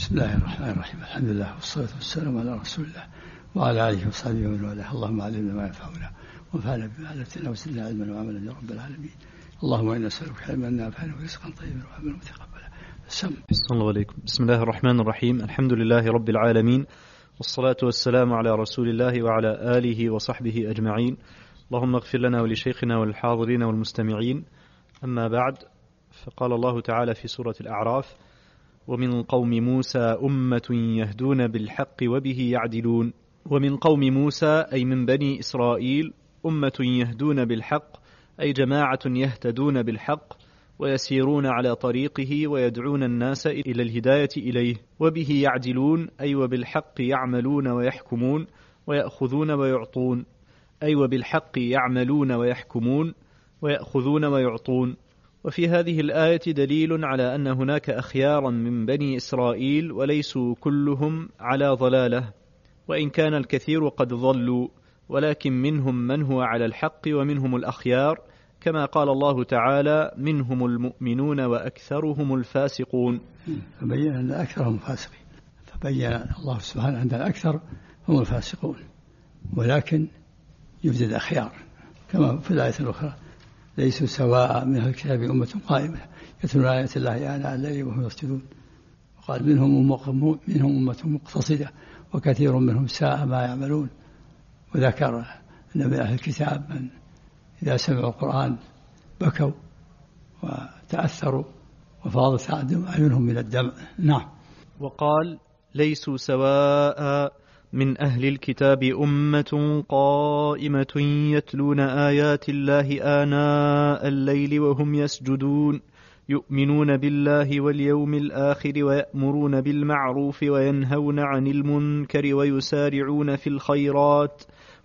بسم الله الرحمن الرحيم. الحمد لله والصلاة والسلام على رسول الله وعلى آله وصحبه ومن والاه. اللهم علمنا ما ينفعنا وانفعنا بما علمتنا وزدنا علما وعملا يا رب العالمين. اللهم إنا نسألك علما نافعا ورزقا طيبا وعملا متقبلا. السلام عليكم. بسم الله الرحمن الرحيم. الحمد لله رب العالمين، والصلاة والسلام على رسول الله وعلى آله وصحبه أجمعين. اللهم اغفر لنا ولشيخنا والحاضرين والمستمعين. أما بعد، فقال الله تعالى في سورة الأعراف: ومن قوم موسى أمة يهدون بالحق وبه يعدلون. ومن قوم موسى أي من بني إسرائيل أمة يهدون بالحق أي جماعة يهتدون بالحق ويسيرون على طريقه ويدعون الناس إلى الهداية إليه. وبه يعدلون أي وبالحق يعملون ويحكمون ويأخذون ويعطون، أي وبالحق يعملون ويحكمون ويأخذون ويعطون. وفي هذه الآية دليل على أن هناك أخيارا من بني إسرائيل وليسوا كلهم على ضلالة، وإن كان الكثير قد ضلوا، ولكن منهم من هو على الحق ومنهم الأخيار، كما قال الله تعالى: منهم المؤمنون وأكثرهم الفاسقون. فبين أن أكثرهم فاسقين، فبين الله سبحانه أن الأكثر هم الفاسقون، ولكن يوجد أخيار كما في الآية الأخرى: ليسوا سواء من أهل الكتاب أمة قائمة يتلون آيات الله آناء الليل وهم يسجدون. وقال: منهم أمة مقتصدة وكثير منهم ساء ما يعملون. وذكر أن من أهل الكتاب من إذا سمعوا القرآن بكوا وتأثروا وفاضت أعينهم من الدمع. نعم. وقال: ليسوا سواء من أهل الكتاب أمة قائمة يتلون آيات الله آناء الليل وهم يسجدون يؤمنون بالله واليوم الآخر ويأمرون بالمعروف وينهون عن المنكر ويسارعون في الخيرات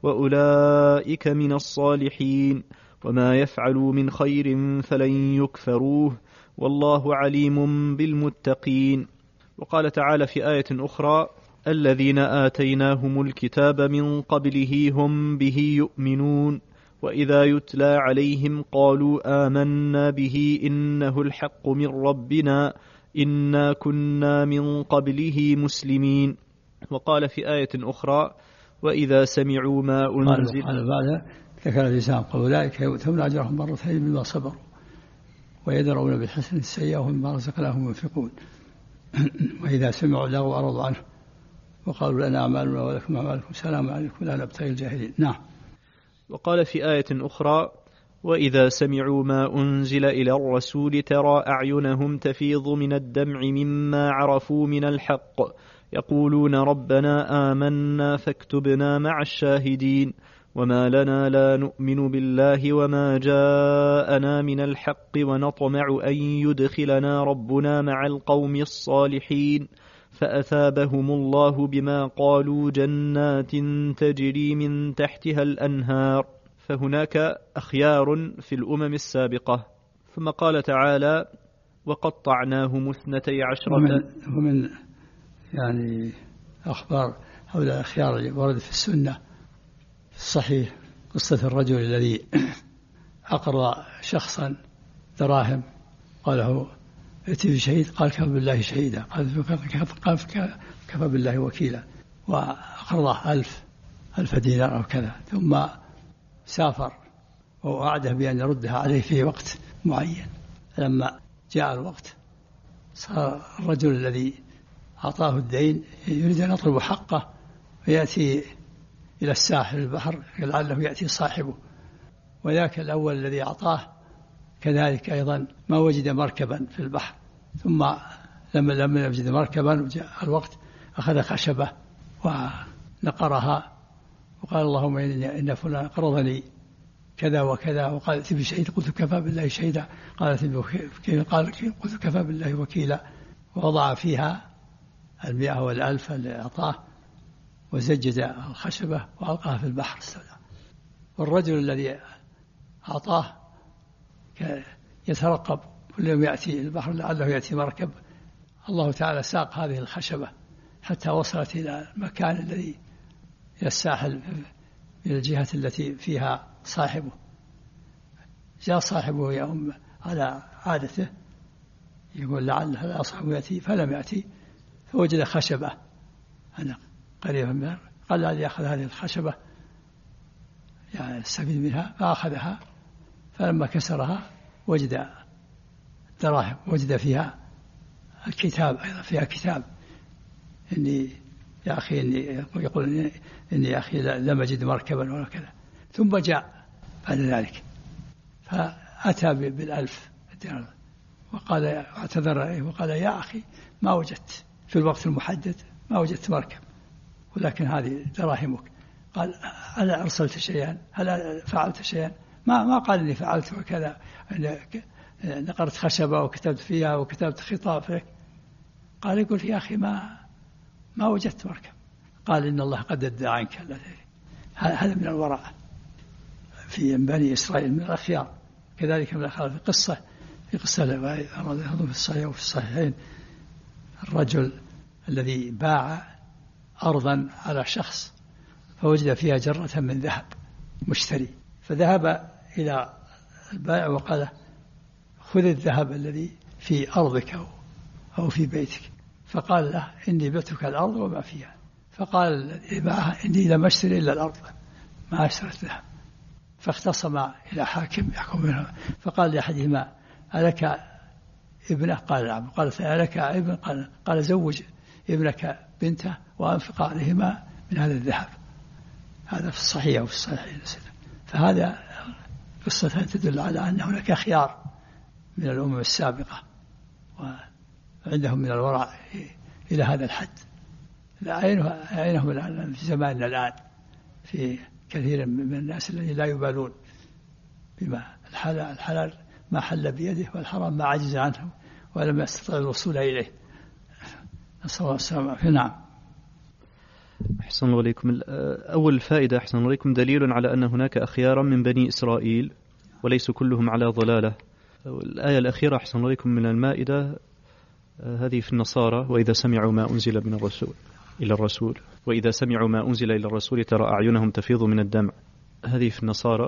وأولئك من الصالحين وما يفعلوا من خير فلن يكفروه والله عليم بالمتقين. وقال تعالى في آية أخرى: الذين آتيناهم الكتاب من قبله هم به يؤمنون وإذا يتلى عليهم قالوا آمنا به إنه الحق من ربنا إنا كنا من قبله مسلمين. وقال في آية أخرى: وإذا سمعوا ما أنزل. قال بعد ذكر الإنسان قال: أولئك يؤتون أجرهم مرتين بما صبروا ويدرؤون بالحسنة السيئة ومما رزقناهم ينفقون. وإذا سمعوا اللغو أعرضوا عنه وقالوا لنا أعمالنا ولكم أعمالكم سلام عليكم لا نبتغي الجاهلين. نعم. وقال في آية أخرى: وإذا سمعوا ما أنزل إلى الرسول ترى أعينهم تفيض من الدمع مما عرفوا من الحق يقولون ربنا آمنا فاكتبنا مع الشاهدين وما لنا لا نؤمن بالله وما جاءنا من الحق ونطمع أن يدخلنا ربنا مع القوم الصالحين فأثابهم الله بما قالوا جنات تجري من تحتها الأنهار. فهناك أخيار في الأمم السابقة. ثم قال تعالى: وقطعناهم 12. ومن يعني أخبار حول الأخيار اللي ورد في السنة الصحيح قصة الرجل الذي أقرض شخصا دراهم قال له: ائتي بشهيد. قال: كفى بالله شهيدا. قال: كفى بالله وكيلا. وأقرضه 1000 دينار أو كذا، ثم سافر ووعده بأن يردها عليه في وقت معين. لما جاء الوقت صار الرجل الذي أعطاه الدين يريد أن يطلب حقه ويأتي إلى الساحل البحر لعله يأتي صاحبه. وذاك الأول الذي أعطاه كذلك أيضا ما وجد مركبا في البحر، ثم لما يجد مركبا وجاء الوقت أخذ خشبة ونقرها وقال: اللهم إن فلان قرضني كذا وكذا. وقال: ائت بشهيد. قلت: كفى بالله شهيدا. قال: قلت: كفى بالله وكيلا. ووضع فيها 100 وال1000 اللي أعطاه وزجد الخشبة وألقاها في البحر السوداء. والرجل الذي أعطاه يترقب كل يوم يأتي البحر لعله يأتي مركب. الله تعالى ساق هذه الخشبة حتى وصلت إلى المكان الذي إلى الساحل من الجهة التي فيها صاحبه. جاء صاحبه يوم على عادته يقول لعله لا صاحبه يأتي، فلم يأتي. فوجد خشبة قريبا منها، قال له يأخذ هذه الخشبة يعني يستفيد منها، فأخذها، فلما كسرها وجد دراهم، وجد فيها الكتاب، أيضا فيها كتاب إني يا أخي يقول إني يا أخي لم أجد مركبا ولا كذا. ثم جاء بعد ذلك فأتى ب1,000 دينار وقال اعتذر وقال يا أخي ما وجدت في الوقت المحدد، ما وجدت مركب، ولكن هذه دراهمك. قال هل أرسلت شيئا؟ هل فعلت شيئا؟ ما قال إني فعلت وكذا، نقرت خشبة وكتبت فيها وكتبت خطاب فيك. قال يقول يا أخي ما وجدت مركب. قال إن الله قد ادى عنك. هذا من الوراء في بني إسرائيل من الأخيار. كذلك من الأخيار في قصة في الصحيح وفي الصحيحين الرجل الذي باع أرضا على شخص فوجد فيها جرة من ذهب مشتري، فذهب إلى البائع وقال خذ الذهب الذي في أرضك أو في بيتك. فقال له إني بعتك الأرض وما فيها. فقال الذي باعها إني لم أشتري إلا الأرض ما اشتريت الذهب. فاختصم إلى حاكم يحكم منها، فقال لأحدهما ألك ابنه؟ قال نعم. قال ألك ابن؟ قال زوج ابنك بنته وأنفق عليهما من هذا الذهب. هذا في الصحيح وفي الصحيحين. فهذا قصة تدل على أن هناك خيار من الأمم السابقة وعندهم من الورع إلى هذا الحد. عينهم الآن في زماننا الآن في كثير من الناس الذين لا يبالون بما الحلال ما حل بيده والحرام ما عجز عنه ولم يستطع الوصول إليه. نسأل الله السلامة. نعم. أحسن الله عليكم. أول فائدة أحسن الله عليكم دليل على أن هناك أخيارا من بني إسرائيل وليس كلهم على ضلالة. الآية الأخيرة أحسن الله عليكم من المائدة هذه في النصارى وإذا سمعوا ما أنزل من الرسول إلى الرسول وإذا سمعوا ما أنزل إلى الرسول ترى أعينهم تفيض من الدمع. هذه في النصارى.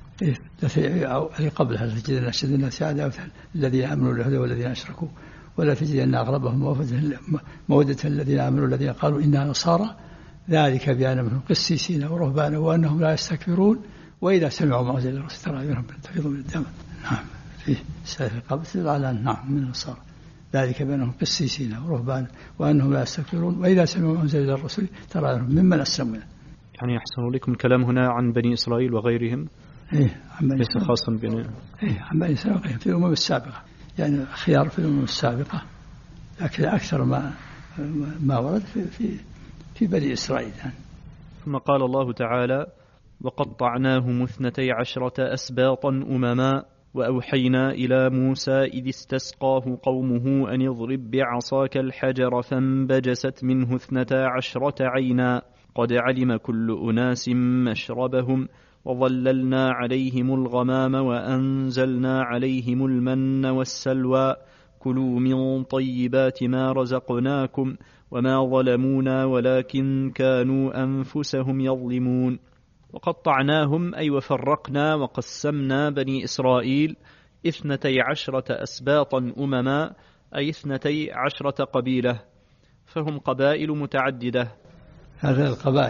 قبلها تجد أن أشد الناس عداوة الذين آمنوا بالهدى والذين أشركوا ولا تجد أن أغلبهم مودة الذين آمنوا الذين قالوا إنا نصارى ذلك بأن منهم قسيسين ورهبانا وأنهم لا يستكبرون وإذا سمعوا ما أنزل إلى الرسول ترى أعينهم تفيض من الدمع. نعم. في سائر قبل على نعم من النصارى ذلك بأنهم قسيسين ورهبانا وأنهم لا يستكبرون وإذا سمعوا ما أنزل إلى الرسول ترى أعينهم ممن أسلموا. يعني أحسن لكم الكلام هنا عن بني إسرائيل وغيرهم. ليس خاصا بني. عن بني إسرائيل في الأمم السابقة، يعني خيار في الأمم السابقة أكثر ما ورد في بني إسرائيل. ثم قال الله تعالى وقطعناهم 12 أسباطا أمما وأوحينا إلى موسى إذ استسقاه قومه أن اضرب بعصاك الحجر فانبجست منه 12 عينا قد علم كل أناس مشربهم وظللنا عليهم الغمام وأنزلنا عليهم المن والسلوى كلوا من طيبات ما رزقناكم وما ظلمونا ولكن كانوا أنفسهم يظلمون. وقطعناهم أي وفرقنا وقسمنا بني إسرائيل 12 أسباطا أمما أي 12 قبيلة فهم قبائل متعددة. هذه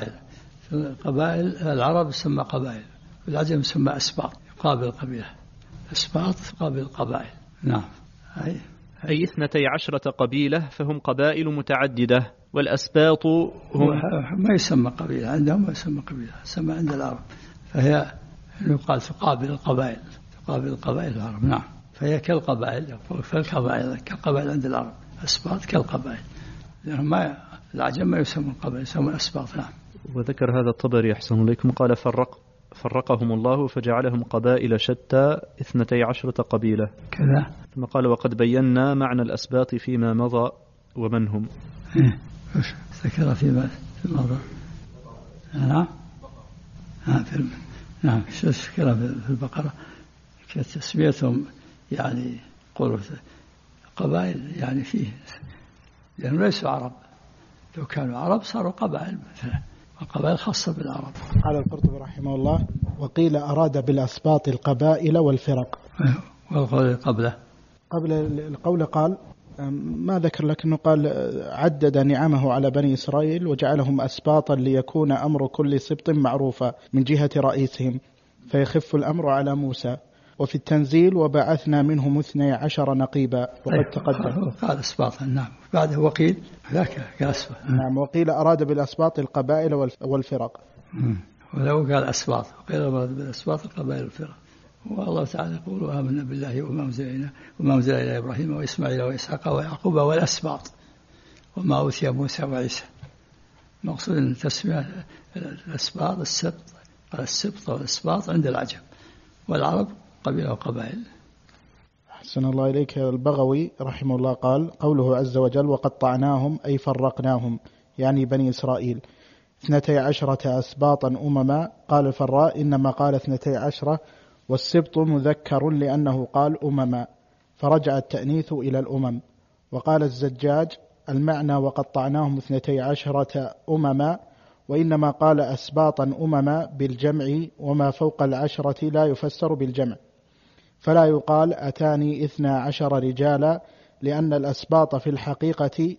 القبائل العرب تسمى قبائل والعجم تسمى أسباط يقابل قبيلة أسباط يقابل قبائل. نعم. أي 12 قبيلة فهم قبائل متعددة والأسباط هم ما يسمى قبيلة عندهم ما يسمى قبيلة يسمى عند العرب فهي يقال تقابل القبائل العرب. نعم. فهي كالقبائل كالقبائل عند العرب أسباط كالقبائل لأنهم العجم ما يسمى القبائل يسمى الأسباط. نعم. وذكر هذا الطبري أحسن إليكم قال فرقهم الله فجعلهم قبائل شتى 12 قبيلة كذا. ثم قال وقد بينا معنى الأسباط فيما مضى ومن هم. ذكر فيما مضى. نعم. نعم. شو ذكر في البقرة كتسميتهم يعني قولوا قبائل يعني فيه لأنهم ليسوا عرب لو كانوا عرب صاروا قبائل مثلا القبائل خاصة بالعرب. قال القرطبي رحمه الله وقيل أراد بالأسباط القبائل والفرق. والقول قبل القول قال ما ذكر لكنه قال عدد نعمه على بني إسرائيل وجعلهم أسباطا ليكون أمر كل سبط معروفا من جهة رئيسهم فيخف الأمر على موسى. وفي التنزيل وبعثنا منهم 12 نقيبا وقد تقدم. قال أسباطا نعم. بعده وقيل ذاك كأسباط نعم. وقيل أراد بالأسباط القبائل والفرق. ولو قال أسباط وقيل أراد بالأسباط القبائل والفرق. والله تعالى يقول وآمنا بالله وما أنزل إلى إبراهيم وإسماعيل وإسحاق ويعقوب والأسباط وما أوتي موسى وعيسى. مقصود أن تسمية الأسباط السبط والأسباط عند العجم والعرب قبيلة وقبائل. أحسن الله إليك. البغوي رحمه الله قال قوله عز وجل وقطعناهم أي فرقناهم يعني بني إسرائيل 12 أسباطا أمما. قال الفراء إنما قال 12 والسبط مذكر لأنه قال أمما فرجع التأنيث إلى الأمم. وقال الزجاج المعنى وقطعناهم 12 أمما وإنما قال أسباطا أمما بالجمع وما فوق 10 لا يفسر بالجمع فلا يقال أتاني 12 رجالا لأن الأسباط في الحقيقة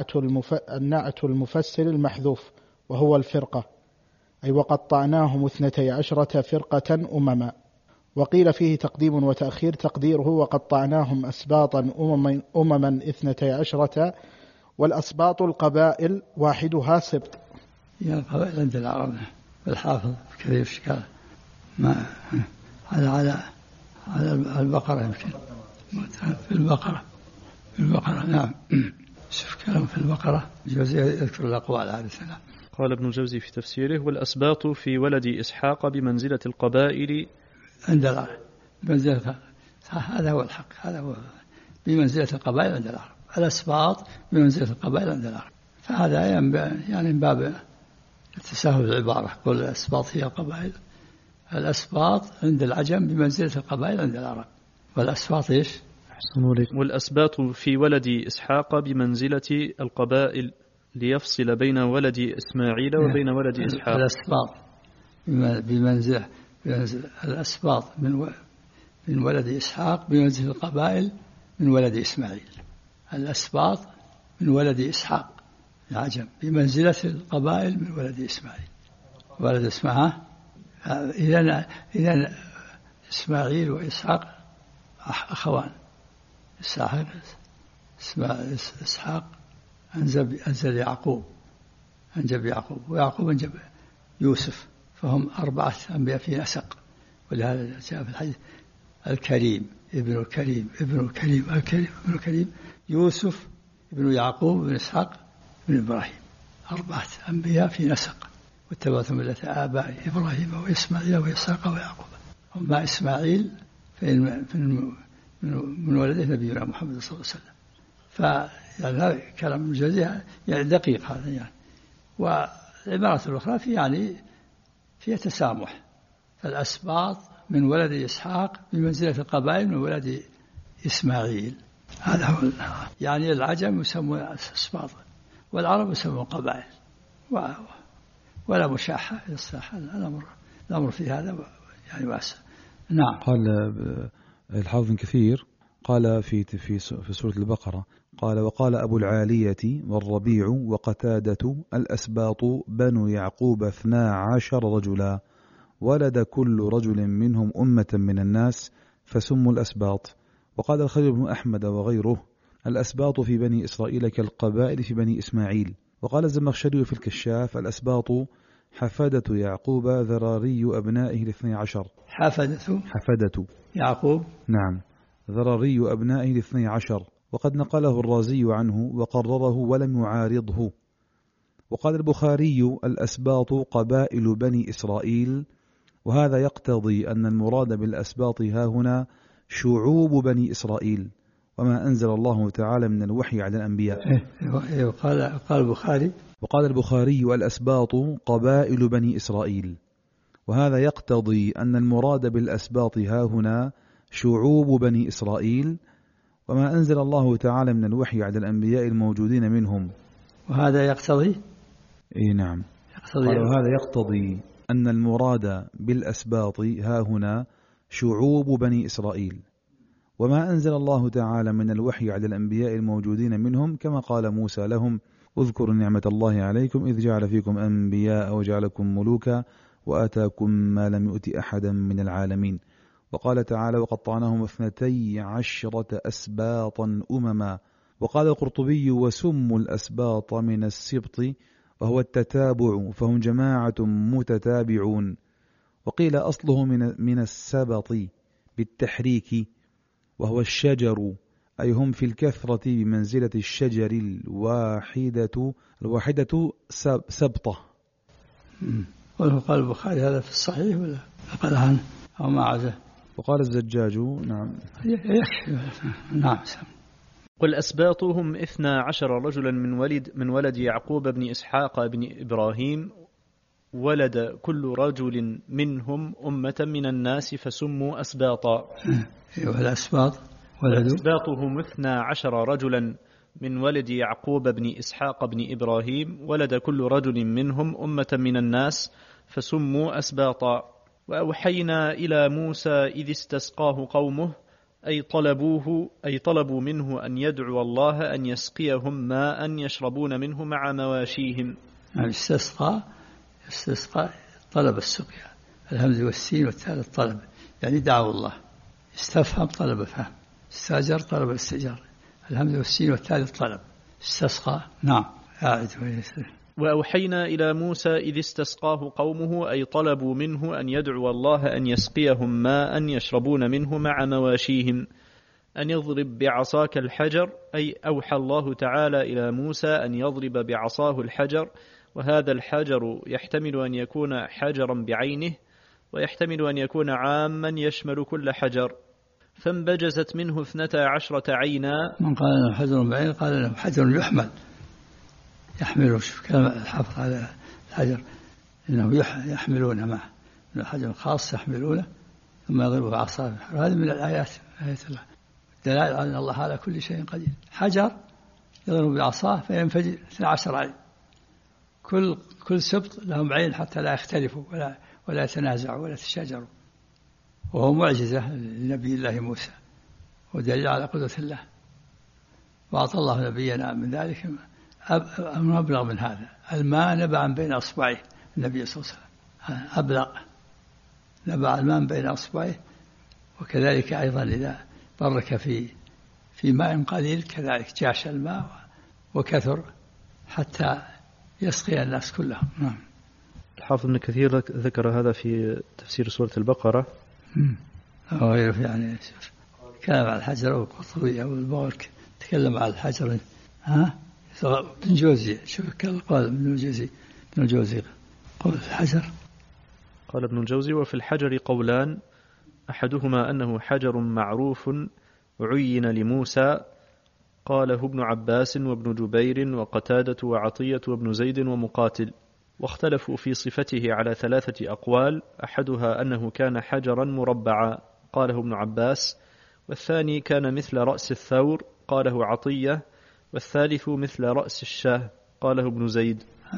نعت المفسر المحذوف وهو الفرقة أي وقطعناهم 12 فرقة أمما. وقيل فيه تقديم وتأخير تقديره وقطعناهم أسباطا أمما 12 والأسباط القبائل واحدها سبط. يا القبائل عند العرب الحافظ كثير شكال ما على البقرة يمكن في البقرة نعم. شوف كلام في البقرة الجوزي يذكر الأقوال هذه الثلاث. قال ابن الجوزي في تفسيره والأسباط في ولد إسحاق بمنزلة القبائل عند العرب بمنزلة هذا هو الحق هذا هو بمنزلة القبائل عند العرب. الأسباط بمنزلة القبائل عند العرب فهذا يعني من باب التساهل العبارة قل الأسباط هي القبائل. الأسباط عند العجم بمنزلة القبائل عند العرب والأسباط إيش؟ والأسباط في ولد إسحاق بمنزلة القبائل ليفصل بين ولد إسماعيل وبين ولد إسحاق. الأسباط بمنزلة الأسباط من ولد إسحاق بمنزلة القبائل من ولد إسماعيل. الأسباط من ولد إسحاق العجم بمنزلة القبائل من ولد إسماعيل. ولد إسماعيل إذن إسماعيل وإسحاق أخوان. إسحاق أنزل يعقوب أنجب يعقوب ويعقوب أنجب يوسف فهم 4 أنبياء في نسق. ولهذا جاء في الحديث الكريم ابن الكريم ابن الكريم الكريم ابن الكريم يوسف ابن يعقوب ابن إسحاق ابن إبراهيم 4 أنبياء في نسق. واتبعت ملة آبائي إبراهيم وإسماعيل وإسحاق ويعقوب. أما إسماعيل من ولده نبينا محمد صلى الله عليه وسلم. فيعني هذا كلام جزء يعني دقيق هذا يعني. والعبارة الأخرى فيها تسامح. فالأسباط من ولد إسحاق بمنزلة القبائل من ولد إسماعيل. هذا هو يعني العجم يسمون أسباط والعرب يسمون قبائل ولا مشاحة الصراحة. الأمر في هذا يعني واسع. نعم. قال الحافظ بن كثير قال في سورة البقرة قال وقال أبو العالية والربيع وقتادة الأسباط بنو يعقوب 12 رجلا ولد كل رجل منهم أمة من الناس فسموا الأسباط. وقال الخليل بن أحمد وغيره الأسباط في بني إسرائيل كالقبائل في بني إسماعيل. وقال الزمخشري في الكشاف الأسباط حفدة يعقوب ذراري أبنائه 12. حفدة يعقوب نعم ذراري أبنائه 12. وقد نقله الرازي عنه وقرره ولم يعارضه. وقال البخاري الأسباط قبائل بني إسرائيل وهذا يقتضي أن المراد بالأسباط ها هنا شعوب بني إسرائيل وما أنزل الله تعالى من الوحي على الأنبياء. وقال البخاري الأسباط قبائل بني إسرائيل وهذا يقتضي أن المراد بالأسباط ها هنا شعوب بني إسرائيل وما أنزل الله تعالى من الوحي على الأنبياء الموجودين منهم. وهذا يقتضي نعم وهذا يقتضي أن المراد بالأسباط ها هنا شعوب بني إسرائيل وما أنزل الله تعالى من الوحي على الأنبياء الموجودين منهم، كما قال موسى لهم: اذكروا نعمة الله عليكم إذ جعل فيكم أنبياء وجعلكم ملوكا وآتاكم ما لم يؤت أحدا من العالمين. وقال تعالى: وقطعناهم 12 أسباطا أمما. وقال القرطبي: وسموا الأسباط من السبط وهو التتابع، فهم جماعة متتابعون. وقيل أصله من السبط بالتحريك، وهو الشجر، أي هم في الكثرة بمنزلة الشجر الواحدة سبطة. قال البخاري هذا في الصحيح ولا نقل عنه أو ما عزه؟ وقال الزجاج: نعم يكفي. نعم. قل أسباطهم 12 رجلا من ولد يعقوب بن إسحاق بن إبراهيم، ولد كل رجل منهم أمة من الناس فسموا أسباطا. والأسباط أسباطهم 12 رجلا من ولد يعقوب بن إسحاق بن إبراهيم، ولد كل رجل منهم أمة من الناس فسموا أسباطا. وأوحينا إلى موسى إذ استسقاه قومه أي طلبوا منه أن يدعو الله أن يسقيهم ماء يشربون منه مع مواشيهم. استسقى طلب السقيا، الهمز والسين والتاء الطلب، يعني دعوا الله. استفهم طلب فهم، استاجر طلب الاستئجار، الهمز والسين والتاء الطلب. استسقى. نعم. وأوحينا إلى موسى إذ استسقاه قومه أي طلبوا منه أن يدعو الله أن يسقيهم ماء يشربون منه مع مواشيهم أن يضرب بعصاك الحجر، أي أوحى الله تعالى إلى موسى أن يضرب بعصاه الحجر. وهذا الحجر يحتمل أن يكون حجرا بعينه، ويحتمل أن يكون عاما يشمل كل حجر. فانبجزت منه 12 عينا. من قال له حجر بعين قال له حجر يحمله. شوف كلام الحافظ على الحجر، إنه يحملون معه، إنه حجر خاص يحملونه ثم يضربه بعصاه. هذه من الآيات، آيات الله، دلالة على أن الله على كل شيء قدير. حجر يضرب بعصاه فينفجر 12 عين، كل سبط لهم عين حتى لا يختلفوا ولا يتنازعوا ولا يتشاجروا. وهو معجزة لنبي الله موسى ودليل على قدرة الله. وأعطى الله نبينا من ذلك أبلغ من هذا. الماء نبع بين أصبعيه، النبي صلى الله عليه وسلم أبلغ، نبع الماء بين أصبعيه. وكذلك أيضا إذا برك في ماء قليل كذلك جاش الماء وكثر حتى يسقي الناس كلهم. نعم. الحافظ ابن كثير ذكر هذا في تفسير سورة البقرة. وغيره يعني كلام على الحجر أو القرطبي أو البغوي تكلم على الحجر. ابن جوزي، شوف قال ابن الجوزي قول الحجر. قال ابن الجوزي: وفي الحجر قولان، أحدهما أنه حجر معروف عين لموسى، قاله ابن عباس وابن جبير وقتادة وعطية وابن زيد ومقاتل. واختلفوا في صفته على 3 أقوال، أحدها أنه كان حجرا مربعا، قاله ابن عباس، والثاني كان مثل رأس الثور، قاله عطية، والثالث مثل رأس الشاه، قاله ابن زيد.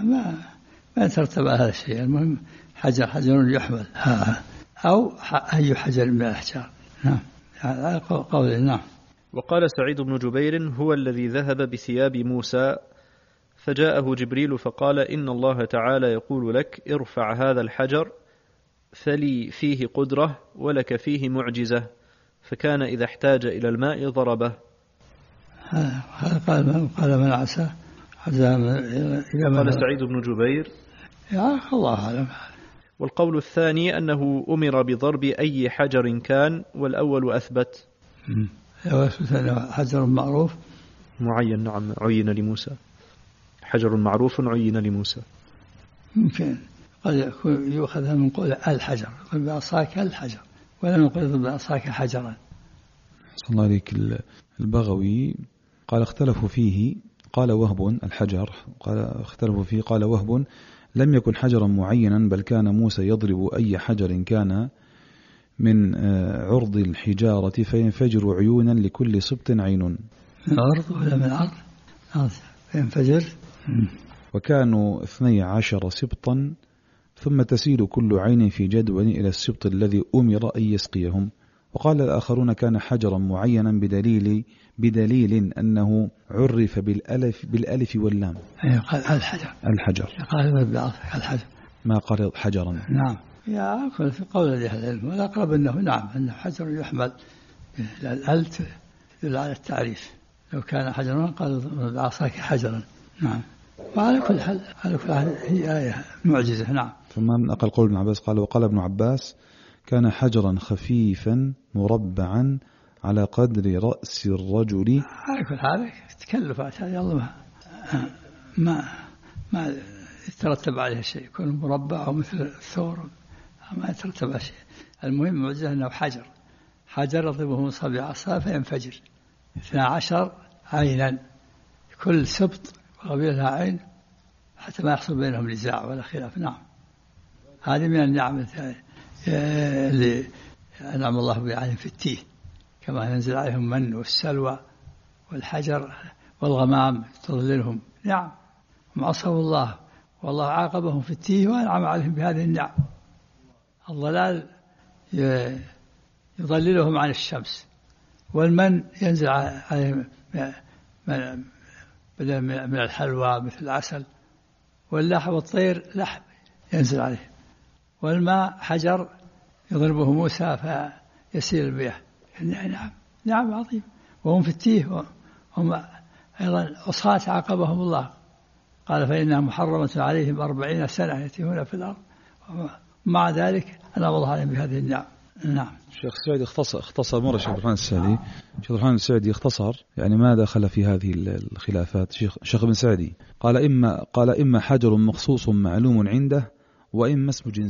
ما ترتب هذا الشيء، المهم حجر يحمل أو أي حجر من الأحجار. نعم. على قول. نعم. وقال سعيد بن جبير: هو الذي ذهب بثياب موسى، فجاءه جبريل فقال: إن الله تعالى يقول لك ارفع هذا الحجر، فلي فيه قدرة ولك فيه معجزة، فكان إذا احتاج إلى الماء ضربه. قال من عسى قال سعيد بن جبير. يا الله أعلم. والقول الثاني أنه أمر بضرب أي حجر كان، والأول أثبت. حجر معروف معين. نعم. عين لموسى، حجر معروف عين لموسى. ممكن قد يكون يؤخذ من قول الحجر، يقول بعصاك الحجر، ولا نقول بعصاك حجرا. صلى الله عليك. البغوي قال اختلفوا فيه، قال وهب الحجر، قال اختلفوا فيه، قال وهب لم يكن حجرا معينا، بل كان موسى يضرب أي حجر كان من عرض الحجارة فينفجر عيونا لكل سبط عين. من عرض ولا من عرض فينفجر. وكانوا 12 سبطا، ثم تسيل كل عين في جدول إلى السبط الذي أمر أن يسقيهم. وقال الآخرون كان حجرا معينا بدليل أنه عرف بالألف واللام. قال الحجر قال الحجر ما قال حجرا. نعم يا في قول أهل العلم والأقرب أنه حجر يحمل الأل تدل على التعريف. لو كان حجرا قال بعصاك حجرا. نعم. وعلى كل حال هي آية معجزة. نعم. ثم من أقل قول ابن عباس قال وقال ابن عباس كان حجرا خفيفا مربعا على قدر رأس الرجل. على كل حال تكلفات هذه الله ما يترتب عليها شيء. يكون مربع أو مثل الثور ما يترتب على شيء. المهم معجزة أنه حجر يضربه من صبع عصا فينفجر 12 عينا كل سبط وقبيلة لها عين حتى ما يحصل بينهم نزاع ولا خلاف. نعم. هذه من النعم اللي أنعم الله بها في التيه كما ينزل عليهم من والسلوى والحجر والغمام تظللهم. نعم. هم عصوا الله والله عاقبهم في التيه وأنعم عليهم بهذه النعم. الظلال يظللهم عن الشمس والمن ينزل عليهم بدل من الحلوى مثل العسل واللحم والطير لحم ينزل عليه والماء حجر يضربه موسى فيسيل المياه. نعم عظيم. وهم في التيه هم أيضا عصاة عاقبهم الله قال فإنها محرمة عليهم 40 سنة يتيهون في الأرض ومع ذلك أنعم الله عليهم بهذه النعم. نعم. الشيخ السعدي اختصر مرة الشيخ عبد الرحمن السعدي. الشيخ عبد الرحمن السعدي اختصر يعني ما دخل في هذه الخلافات. الشيخ ابن سعدي قال إما حجر مخصوص معلوم عنده وإما اسم جنس.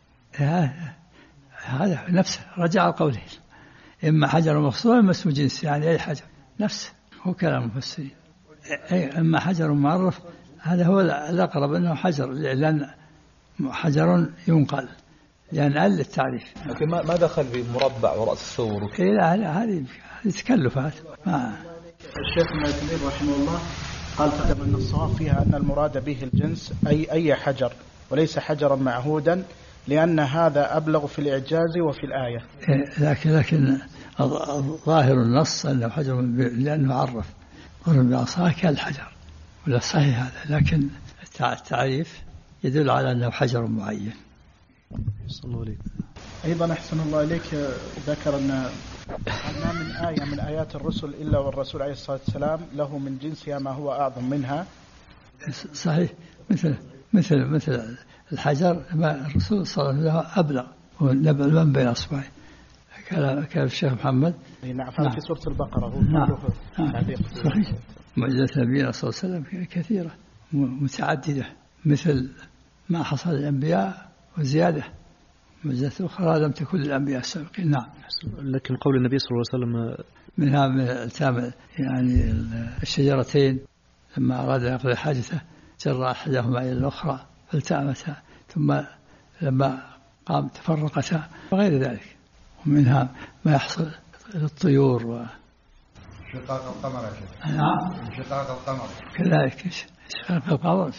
هذا نفسه رجع قوله إما حجر مخصوص وإما اسم جنس يعني أي حجر نفسه هو كلام المفسرين. إما حجر معرف هذا هو الأقرب أنه حجر لأن حجر ينقل لأن أقل التعريف. لكن ما دخل في مربع ورأس الثور. لا هذه تكلفات. الشيخ ابن عثيمين رحمه الله قال تقدم أن الصواب فيها أن المراد به الجنس أي حجر وليس حجرا معهودا لأن هذا أبلغ في الإعجاز وفي الآية. لكن ظاهر النص أنه حجر لأنه عرف ضرب بعصاه كالحجر ولا صحيح هذا. لكن التعريف يدل على أنه حجر معين. صلى الله عليه. أيضا أحسن الله إليك ذكر أن ما من آية من آيات الرسل إلا والرسول عليه الصلاة والسلام له من جنسها ما هو أعظم منها. صحيح. مثل الحجر ما الرسول صلى الله عليه وسلم أبلغ ونبع المن بين أصبعه كان الشيخ محمد. نعم. في سورة البقرة. نعم. صحيح. معجزات نبينا صلى الله عليه وسلم كثيرة متعددة مثل ما حصل الأنبياء وزيادة معجزات أخرى لم تكن للأنبياء السابقين. نعم. لكن قول النبي صلى الله عليه وسلم منها من التام يعني الشجرتين لما أراد أن يقضي حاجته جر أحدهما إلى الأخرى فالتأمتا ثم لما قام تفرقتا وغير ذلك. ومنها ما يحصل للطيور شقاق القمر. نعم. شقاق القمر كذلك شقاق القمر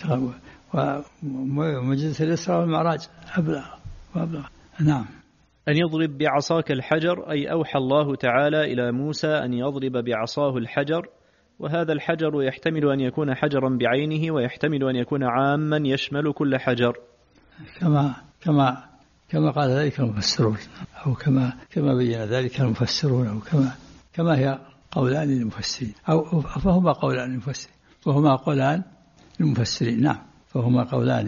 ومعجزة الإسراء والمعراج أبلغ. نعم. أن يضرب بعصاك الحجر أي أوحى الله تعالى إلى موسى أن يضرب بعصاه الحجر وهذا الحجر يحتمل أن يكون حجرا بعينه ويحتمل أن يكون عاما يشمل كل حجر كما قال ذلك المفسرون أو كما بين ذلك المفسرون أو كما هي قولان للمفسرين أو فهما قولان للمفسرين وهما قولان للمفسرين. نعم. فهما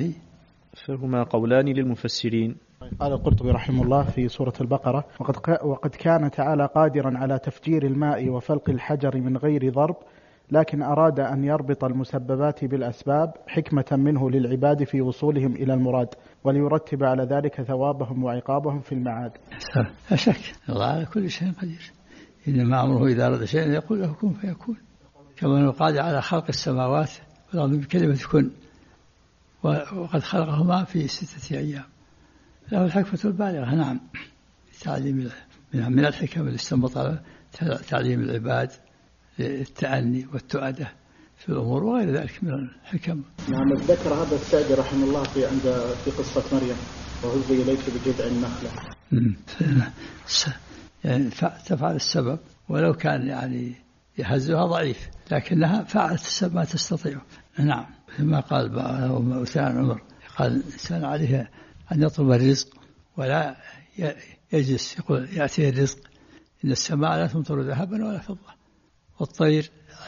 قولان للمفسرين. قال القرطبي رحمه الله في سورة البقرة وقد كان تعالى قادرا على تفجير الماء وفلق الحجر من غير ضرب لكن أراد أن يربط المسببات بالأسباب حكمة منه للعباد في وصولهم إلى المراد وليرتب على ذلك ثوابهم وعقابهم في المعاد. لا شك الله على كل شيء قدير. إنما أمره إذا أراد شيئا يقول له كن فيكون كما أنه قادر على خلق السماوات والأرض بكلمة كن وقد خلقهما في 6 أيام له الحكمة البالغة. نعم. تعليم من الحكم اللي استنبط تعليم العباد للتأني والتؤدة في الأمور وغير ذلك من الحكم. نعم. ذكر هذا السعدي رحمه الله في قصة مريم وهزي إليك بجذع النخلة. يعني تفعل السبب ولو كان يعني يهزها ضعيف، لكنها فعلت السبب ما تستطيع. نعم، كما قال وسان عمر، قال الإنسان عليه أن يطلب الرزق ولا يجلس يقول يأتيه الرزق، إن السماء لا تمطر ذهبا ولا فضة. والطير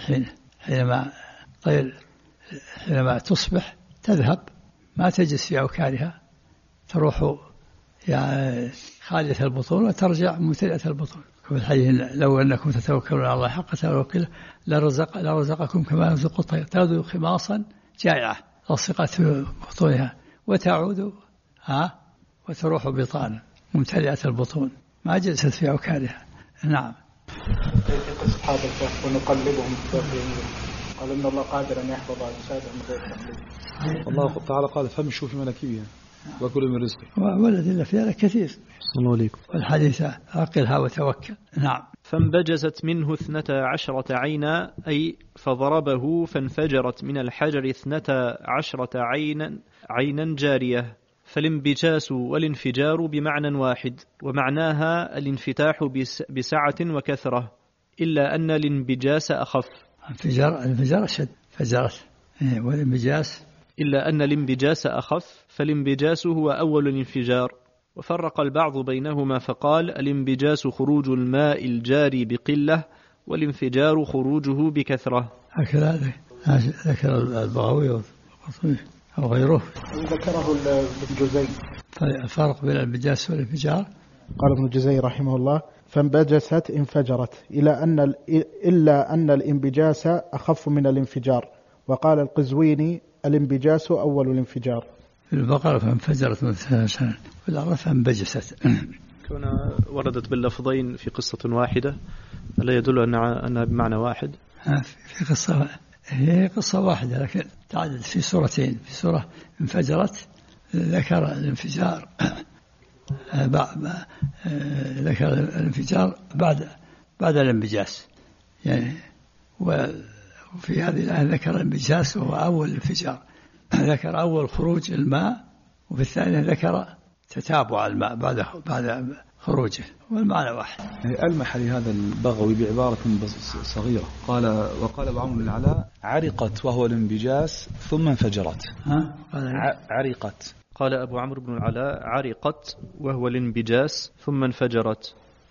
حينما تصبح تذهب، ما تجلس في أوكارها، تروح يعني خالية البطون وترجع ممتلئة البطون. في الحديث لو أنكم تتوكلون على الله حق توكله لرزقكم كما يرزق الطير تغدو خماصا جائعة لصقت في بطونها وتعود وتروح بطانا ممتلئة البطون، ما جلست في أوكارها. نعم. في أصحاب الكهف ونقلبهم في قال إن الله قادر أن يحفظ أجسادهم من غير تقليد. الله تعالى قال فامشوا في مناكبها وكلوا من رزقه. والذي في هذا كثير. صلى الله عليكم. والحديث عقلها وتوكل. نعم. فانبجست منه 12 عينا، أي فضربه فانفجرت من الحجر 12 عينا جارية. فالانبجاس والانفجار بمعنى واحد، ومعناها الانفتاح بسعة وكثرة، إلا أن الانبجاس أخف. الانفجار أشد، فجرت، والانبجاس إلا أن الانبجاس أخف، فالانبجاس هو أول الانفجار. وفرق البعض بينهما فقال الانبجاس خروج الماء الجاري بقلة، والانفجار خروجه بكثرة. هكذا ذكر البغوي أو غيره، ذكره ابن جزي. الفرق بين الانبجاس والانفجار، قال ابن جزي رحمه الله فانبجست انفجرت، إلا أن الانبجاس أخف من الانفجار. وقال القزويني الانبجاس أول الانفجار. في البقرة فانفجرت مثلا، في الأعراف فانبجست. كون وردت باللفظين في قصة واحدة لا يدل أنها بمعنى واحد. في قصة، هي قصة واحدة لكن تعدد في سورتين. في سورة انفجرت ذكر الانفجار ذكر الانفجار بعد الانبجاس يعني، وفي هذه الآية ذكر الانبجاس وهو أول الانفجار، ذكر أول خروج الماء، وفي الثانية ذكر تتابع الماء بعد خروجه، والمعنى واحد. ألمح لهذا البغوي بعبارة صغيرة، وقال أبو عمرو بن العلاء عرقت وهو الانبجاس ثم انفجرت. عرقت. قال أبو عمرو بن العلاء عرقت وهو الانبجاس ثم انفجرت.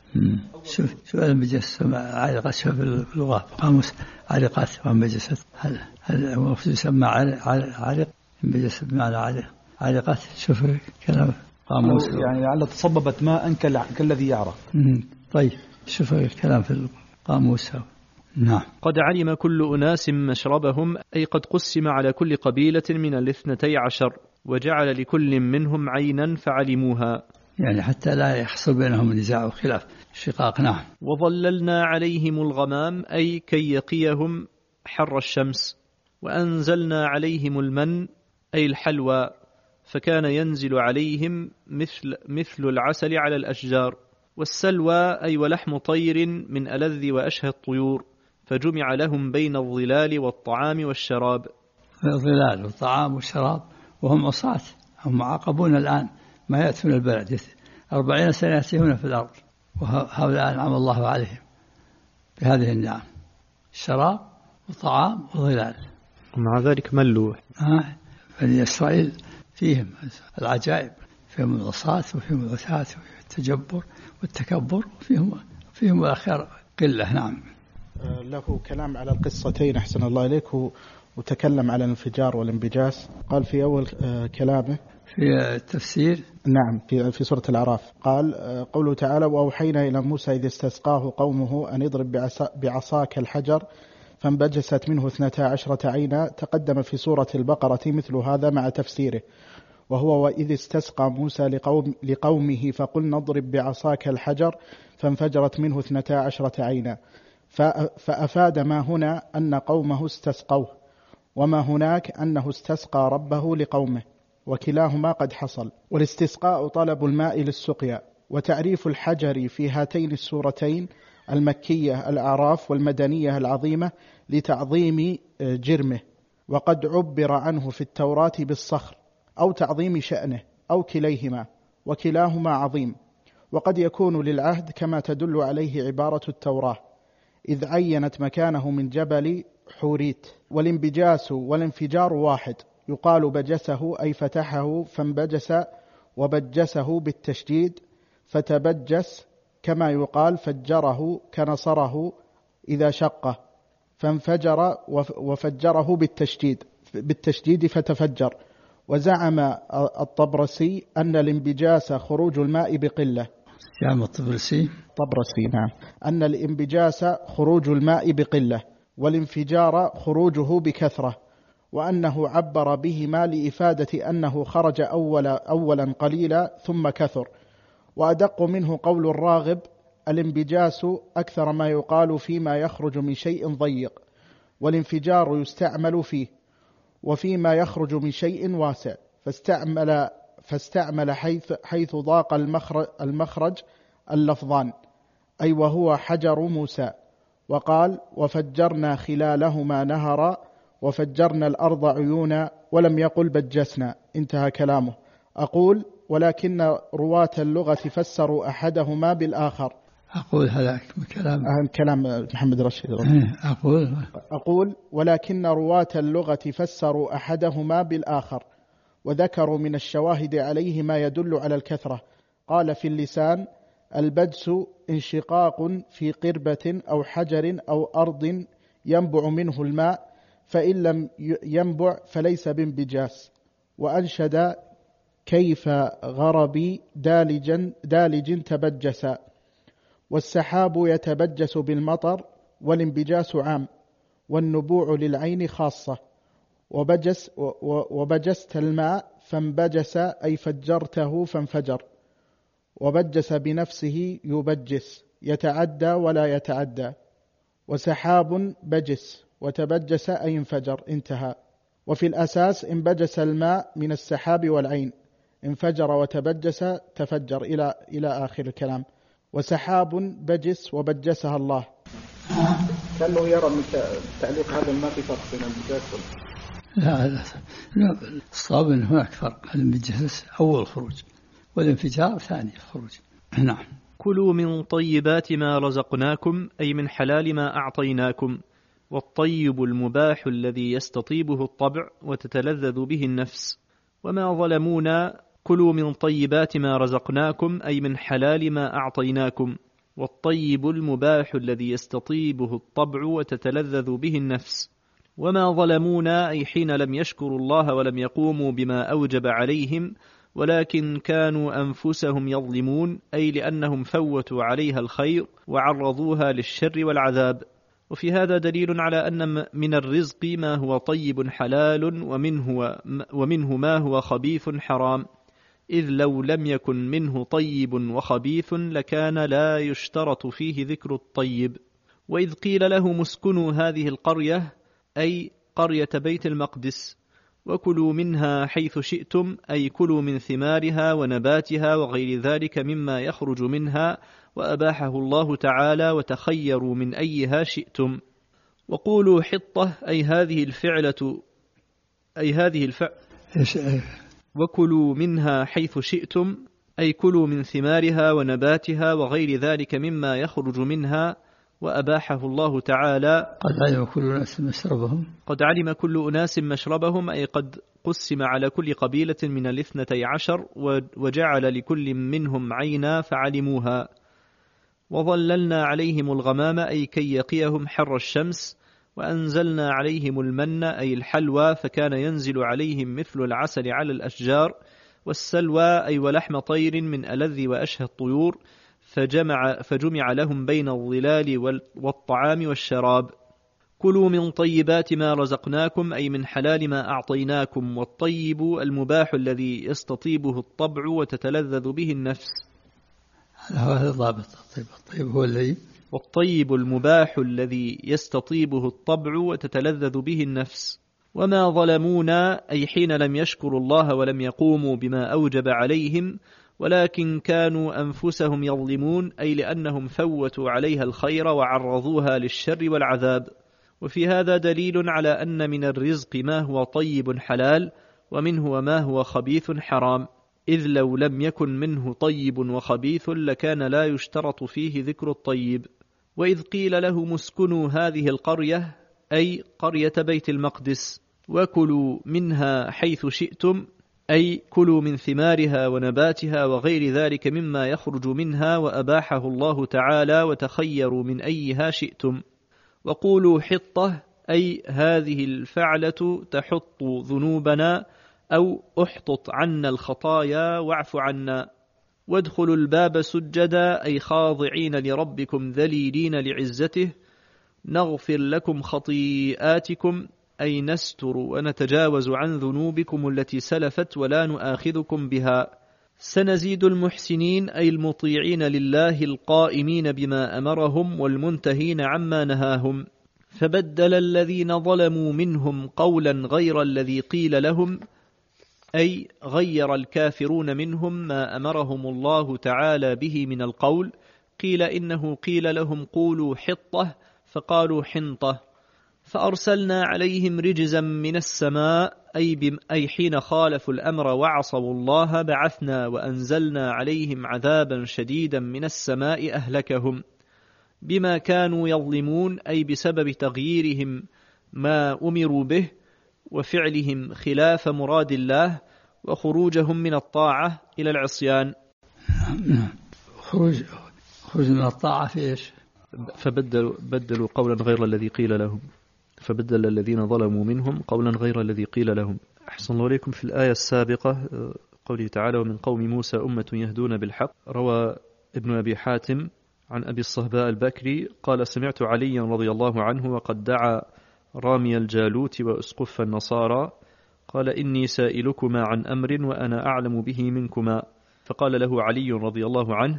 شو الانبجاس؟ عرقت، شو في اللغة قاموس عرقت وانبجست، هل المفروض يسمى عرق انبجست بمعنى عرقت؟ شوف كلام قاموس يعني لعل تصببت ماء كالذي يعرق. طيب شوف الكلام في القاموس. نعم. قد علم كل أناس مشربهم، أي قد قسم على كل قبيلة من 12 وجعل لكل منهم عينا فعلموها، يعني حتى لا يحصل بينهم نزاع وخلاف شقاق. نعم. وظللنا عليهم الغمام، أي كي يقيهم حر الشمس. وأنزلنا عليهم المن، أي الحلوى، فكان ينزل عليهم مثل العسل على الأشجار. والسلوى، أي ولحم طير من ألذ وأشهى الطيور، فجمع لهم بين الظلال والطعام والشراب. الظلال والطعام والشراب، وهم عصاة، هم معاقبون الآن، ما يأتون البلد 40 سنة يأتون في الأرض، وهؤلاء أنعم الله عليهم بهذه النعم، الشراب والطعام والظلال، ومع ذلك ملوا. بني إسرائيل فيهم العجائب، فيهم العصاة وفيهم العتاة وفيهم التجبر والتكبر، وفيهم الأخيار قلة. نعم. له كلام على القصتين أحسن الله إليك، وتكلم على الانفجار والانبجاس. قال في أول كلامه في التفسير، نعم، في سورة الأعراف، قال قوله تعالى وأوحينا إلى موسى إذ استسقاه قومه أن اضرب بعصاك الحجر فانبجست منه 12 عينا. تقدم في سورة البقرة مثل هذا مع تفسيره، وهو وإذ استسقى موسى لقومه فقلنا اضرب بعصاك الحجر فانفجرت منه 12 عينا. فأفاد ما هنا أن قومه استسقوه، وما هناك أنه استسقى ربه لقومه، وكلاهما قد حصل. والاستسقاء طلب الماء للسقيا. وتعريف الحجر في هاتين السورتين المكية الأعراف والمدنية العظيمة لتعظيم جرمه، وقد عبر عنه في التوراة بالصخر أو تعظيم شأنه أو كليهما، وكلاهما عظيم. وقد يكون للعهد كما تدل عليه عبارة التوراة، إذ عينت مكانه من جبل حوريت. والانبجاس والانفجار واحد، يقال بجسه أي فتحه فانبجس، وبجسه بالتشديد فتبجس، كما يقال فجره كنصره إذا شقه فانفجر، وفجره بالتشديد فتفجر. وزعم الطبرسي أن الانبجاس خروج الماء بقلة. يعني الطبرسي نعم، أن الانبجاس خروج الماء بقلة، والانفجار خروجه بكثرة، وأنه عبر بهما لإفادة أنه خرج أولا قليلا ثم كثر. وأدق منه قول الراغب: الانبجاس أكثر ما يقال فيما يخرج من شيء ضيق، والانفجار يستعمل فيه وفيما يخرج من شيء واسع، فاستعمل حيث ضاق المخرج اللفظان، أي وهو حجر موسى. وقال: وفجرنا خلالهما نهرا وفجرنا الأرض عيونا، ولم يقل بجسنا. انتهى كلامه. أقول: ولكن رواة اللغة فسروا أحدهما بالآخر. أقول هذا كلام محمد رشيد. أقول: ولكن رواة اللغة فسروا أحدهما بالآخر، وذكروا من الشواهد عليه ما يدل على الكثرة. قال في اللسان: البجس انشقاق في قربة أو حجر أو أرض ينبع منه الماء، فإن لم ينبع فليس بانبجاس. وأنشد: كيف غربي دالج تبجس. والسحاب يتبجس بالمطر، والانبجاس عام، والنبوع للعين خاصة. وبجست الماء فانبجس، أي فجرته فانفجر. وبجس بنفسه يبجس، يتعدى ولا يتعدى. وسحاب بجس، وتبجس أي انفجر. انتهى. وفي الأساس انبجس الماء من السحاب والعين، انفجر وتبجس تفجر، إلى آخر الكلام. وسحاب بجس وبجسها الله. كأنه يرى من تعليق هذا ما في فرق بين الانبجاس لا، الصواب أن هناك فرق. الانبجاس أول خروج، والانفجار ثاني الخروج. نعم. كلوا من طيبات ما رزقناكم، أي من حلال ما أعطيناكم. والطيب المباح الذي يستطيبه الطبع وتتلذذ به النفس. وما ظلمونا. كلوا من طيبات ما رزقناكم، أي من حلال ما أعطيناكم. والطيب المباح الذي يستطيبه الطبع وتتلذذ به النفس. وما ظلمونا، أي حين لم يشكروا الله ولم يقوموا بما أوجب عليهم، ولكن كانوا أنفسهم يظلمون، أي لأنهم فوتوا عليها الخير وعرضوها للشر والعذاب. وفي هذا دليل على أن من الرزق ما هو طيب حلال، ومنه ما هو خبيث حرام، إذ لو لم يكن منه طيب وخبيث لكان لا يشترط فيه ذكر الطيب. وإذ قيل لهم اسكنوا هذه القرية، أي قرية بيت المقدس، وكلوا منها حيث شئتم، أي كلوا من ثمارها ونباتها وغير ذلك مما يخرج منها، وأباحه الله تعالى، وتخيروا من أيها شئتم. وقولوا حطة، أي هذه الفعلة وكلوا منها حيث شئتم، أي كلوا من ثمارها ونباتها وغير ذلك مما يخرج منها، وأباحه الله تعالى. قد علم كل أناس مشربهم، أي قد قسم على كل قبيلة من 12 وجعل لكل منهم عينا فعلموها. وظللنا عليهم الغمام، أي كي يقيهم حر الشمس. وأنزلنا عليهم المن، أي الحلوى، فكان ينزل عليهم مثل العسل على الأشجار. والسلوى، أي ولحم طير من ألذ وأشهى الطيور، فجمع لهم بين الظلال والطعام والشراب. كلوا من طيبات ما رزقناكم، أي من حلال ما أعطيناكم. والطيب المباح الذي يستطيبه الطبع وتتلذذ به النفس. هذا ضابط. الطيب هو الذي والطيب المباح الذي يستطيبه الطبع وتتلذذ به النفس. وما ظلمونا، أي حين لم يشكروا الله ولم يقوموا بما أوجب عليهم، ولكن كانوا أنفسهم يظلمون، أي لأنهم فوتوا عليها الخير وعرضوها للشر والعذاب. وفي هذا دليل على أن من الرزق ما هو طيب حلال، ومنه ما هو خبيث حرام. إذ لو لم يكن منه طيب وخبيث لكان لا يشترط فيه ذكر الطيب. وإذ قيل لهم اسكنوا هذه القرية أي قرية بيت المقدس وكلوا منها حيث شئتم أي كلوا من ثمارها ونباتها وغير ذلك مما يخرج منها وأباحه الله تعالى وتخيروا من أيها شئتم. وقولوا حطة أي هذه الفعلة تحط ذنوبنا أو احطط عنا الخطايا واعف عنا. وادخلوا الباب سجدا أي خاضعين لربكم ذليلين لعزته نغفر لكم خطيئاتكم أي نستر ونتجاوز عن ذنوبكم التي سلفت ولا نؤاخذكم بها. سنزيد المحسنين أي المطيعين لله القائمين بما أمرهم والمنتهين عما نهاهم. فبدل الذين ظلموا منهم قولا غير الذي قيل لهم أي غير الكافرون منهم ما أمرهم الله تعالى به من القول. قيل إنه قيل لهم قولوا حطة فقالوا حنطة. فأرسلنا عليهم رجزا من السماء أي حين خالفوا الأمر وعصوا الله بعثنا وأنزلنا عليهم عذابا شديدا من السماء أهلكهم بما كانوا يظلمون أي بسبب تغييرهم ما أمروا به وفعلهم خلاف مراد الله وخروجهم من الطاعة إلى العصيان. خروج من الطاعة في إيش؟ فبدلوا قولا غير الذي قيل لهم. فبدل الذين ظلموا منهم قولا غير الذي قيل لهم. أحسن الله عليكم. في الآية السابقة قوله تعالى ومن قوم موسى أمة يهدون بالحق. روى ابن أبي حاتم عن أبي الصهباء البكري قال سمعت عليا رضي الله عنه وقد دعا رامي الجالوت وأسقف النصارى قال إني سائلكما عن أمر وأنا أعلم به منكما. فقال له علي رضي الله عنه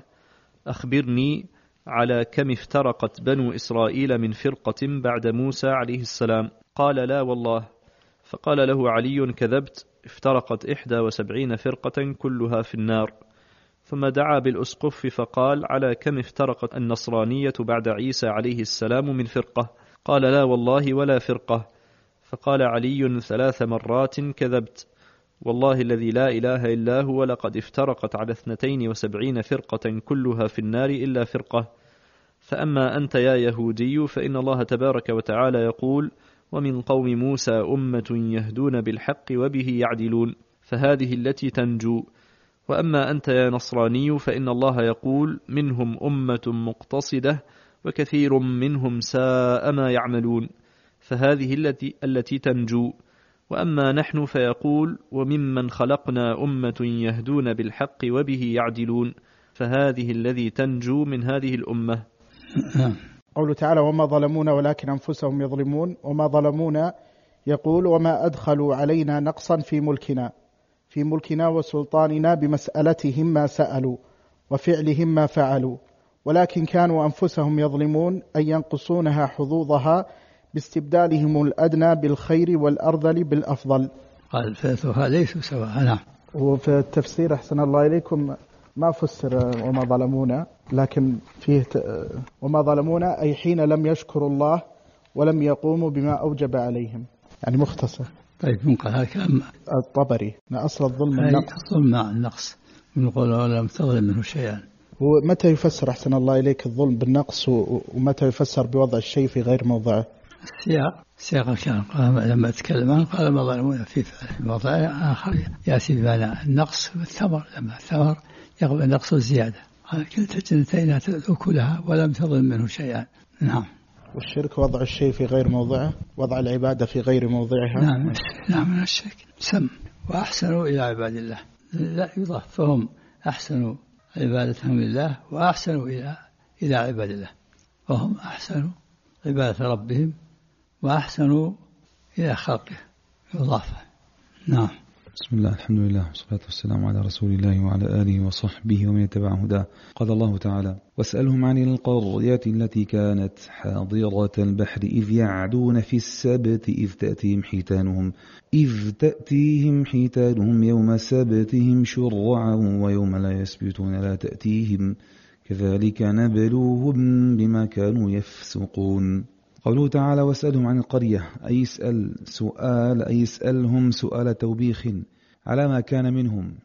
أخبرني على كم افترقت بنو إسرائيل من فرقة بعد موسى عليه السلام. قال لا والله. فقال له علي كذبت افترقت 71 فرقة كلها في النار. ثم دعا بالأسقف فقال على كم افترقت النصرانية بعد عيسى عليه السلام من فرقة. قال لا والله ولا فرقة. فقال علي 3 مرات كذبت والله الذي لا إله إلا هو لقد افترقت على 72 فرقة كلها في النار إلا فرقة. فأما أنت يا يهودي فإن الله تبارك وتعالى يقول ومن قوم موسى أمة يهدون بالحق وبه يعدلون فهذه التي تنجو. وأما أنت يا نصراني فإن الله يقول منهم أمة مقتصدة وكثير منهم ساء ما يعملون فهذه التي تنجو. وأما نحن فيقول وممن خلقنا أمة يهدون بالحق وبه يعدلون فهذه الذي تنجو من هذه الأمة. قوله تعالى وما ظلمونا ولكن أنفسهم يظلمون. وما ظلمونا يقول وما أدخلوا علينا نقصا في ملكنا وسلطاننا بمسألتهم ما سألوا وفعلهم ما فعلوا ولكن كانوا أنفسهم يظلمون أي ينقصونها حظوظها باستبدالهم الأدنى بالخير والأرذل بالأفضل. قال الثلاثة ليسوا سواء. نعم. وفي التفسير أحسن الله إليكم ما فسر وما ظلمونا لكن فيه وما ظلمونا أي حين لم يشكروا الله ولم يقوموا بما أوجب عليهم يعني مختصر. طيب منقل هذا كلام الطبري أن أصل الظلم النقص من قول ولم تظلم منه شيئا. ومتى يفسر أحسن الله إليك الظلم بالنقص ومتى يفسر بوضع الشيء في غير موضعه؟ سياق الكلام لما تكلم قال ما ظلمونا في موضع آخر يأتي بمعنى النقص والثمر لما الثمر يقبل النقص والزيادة. كلتا الجنتين أكلها ولم تظلم منه شيئا. نعم. والشرك وضع الشيء في غير موضعه وضع العبادة في غير موضعها. نعم من الشرك. سم وأحسنوا إلى عباد الله لا يضاف فهم أحسنوا عبادتهم لله وأحسنوا إلى عباد الله وهم أحسنوا عبادة ربهم وأحسنوا إلى خلقه يضاف. نعم. بسم الله الحمد لله والصلاة والسلام على رسول الله وعلى آله وصحبه ومن يتبع هداه. قال الله تعالى واسألهم عن القرية التي كانت حاضرة البحر إذ يعدون في السبت إذ تأتيهم حيتانهم يوم سبتهم شرعا ويوم لا يسبتون لا تأتيهم كذلك نبلوهم بما كانوا يفسقون. قوله تعالى واسألهم عن القرية أي اسألهم سؤال توبيخ على ما كان منهم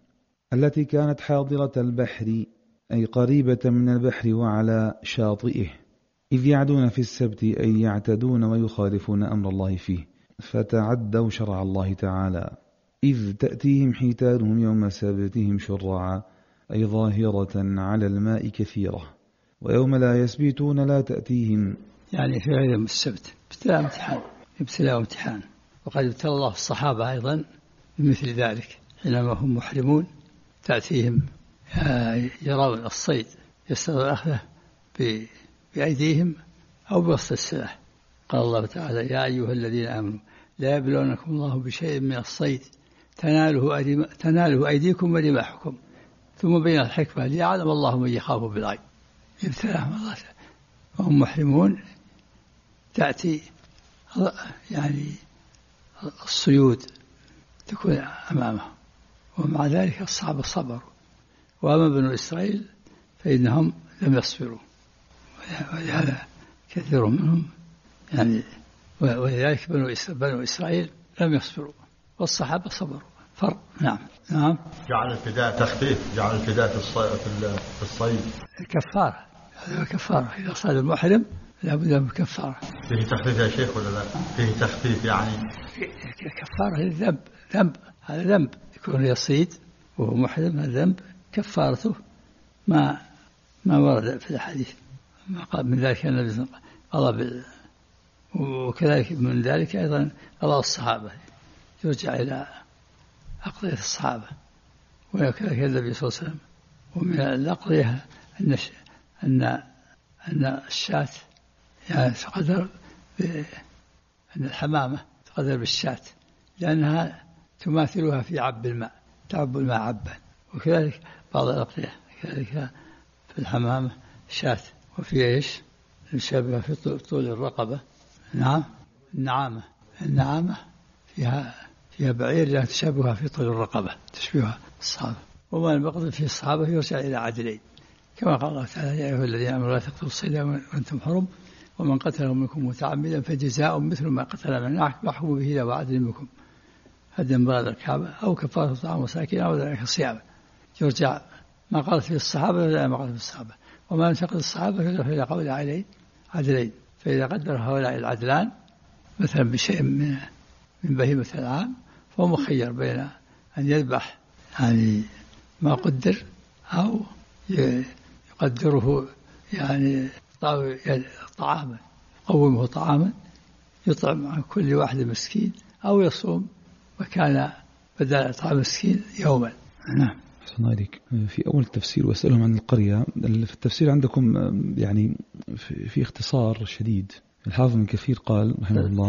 التي كانت حاضرة البحر أي قريبة من البحر وعلى شاطئه إذ يعدون في السبت أي يعتدون ويخالفون أمر الله فيه فتعدوا شرع الله تعالى إذ تأتيهم حيتانهم يوم سبتهم شرعا أي ظاهرة على الماء كثيرة ويوم لا يسبتون لا تأتيهم يعني في غير يوم السبت ابتلاء وامتحان. وقد ابتلى الله الصحابة أيضا بمثل ذلك حينما هم محرمون تأتيهم يرون الصيد يستطيعون أخذه بأيديهم أو بوسط السلاح. قال الله تعالى يا أيها الذين آمنوا لا يبلونكم الله بشيء من الصيد تناله أيديكم ورماحكم ثم بين الحكمة ليعلم الله من يخاف بالغيب. ابتلاهم الله وهم محرمون تأتي يعني الصيود تكون أمامهم ومع ذلك الصحابة صبروا. وأما بنو إسرائيل فإنهم لم يصبروا ولهذا كثير منهم يعني ولذلك بنو إسرائيل لم يصبروا والصحابة صبروا فرق. نعم. جعل الفداء تخفيف، جعل الفداء في الصيد كفارة. هذا كفارة إذا صاد المحرم لا بد من كفارة. فيه تخفيف يا شيخ ولا لا؟ فيه تخفيف يعني كفارة للذنب. هذا ذنب يكون يصيد وهو محرم. الذنب كفارته ما ورد في الحديث ما قال من ذلك النبي قال وكذلك من ذلك أيضا قضاء الصحابة يرجع إلى أقضية الصحابة وكذلك النبي صلى الله عليه وسلم. ومن الأقضية أن الشاة يعني تقدر أن الحمامة تقدر بالشاة لأنها تماثلها في عب الماء تعب الماء عبا. وكذلك بعض الأقضية كذلك في الحمامة شاة. وفي إيش يشبه في طول الرقبة. نعم. النعامة فيها بعير لا تشبهها في طول الرقبة تشبهها الصحابة. وما المقصد في الصحابة يرجع إلى عدلين كما قال الله تعالى يا أيها الذين آمنوا لا تقتلوا الصيد وأنتم حرم ومن قتله منكم متعمدا فجزاء مثل ما قتل من يحكم به ذوي عدل منكم هديا بلغ الكعبة أو كفارة طعام مساكين أو ذلك صيام. يرجع ما قالت في الصحابة ولا ما قالت في الصحابة. وما انتقد الصحابة يرجع إلى قول عدلين. فإذا قدر هؤلاء العدلان مثلا بشيء من بهيمة العام فهو مخير بين أن يذبح يعني ما قدر أو يقدره يعني طعاما يقومه طعاما يطعم عن كل واحد مسكين أو يصوم وكان بدل طعام مسكين يوما. نعم. أحسن عليك. في أول التفسير وأسألهم عن القرية في التفسير عندكم يعني في اختصار شديد. الحافظ ابن كثير قال رحمه الله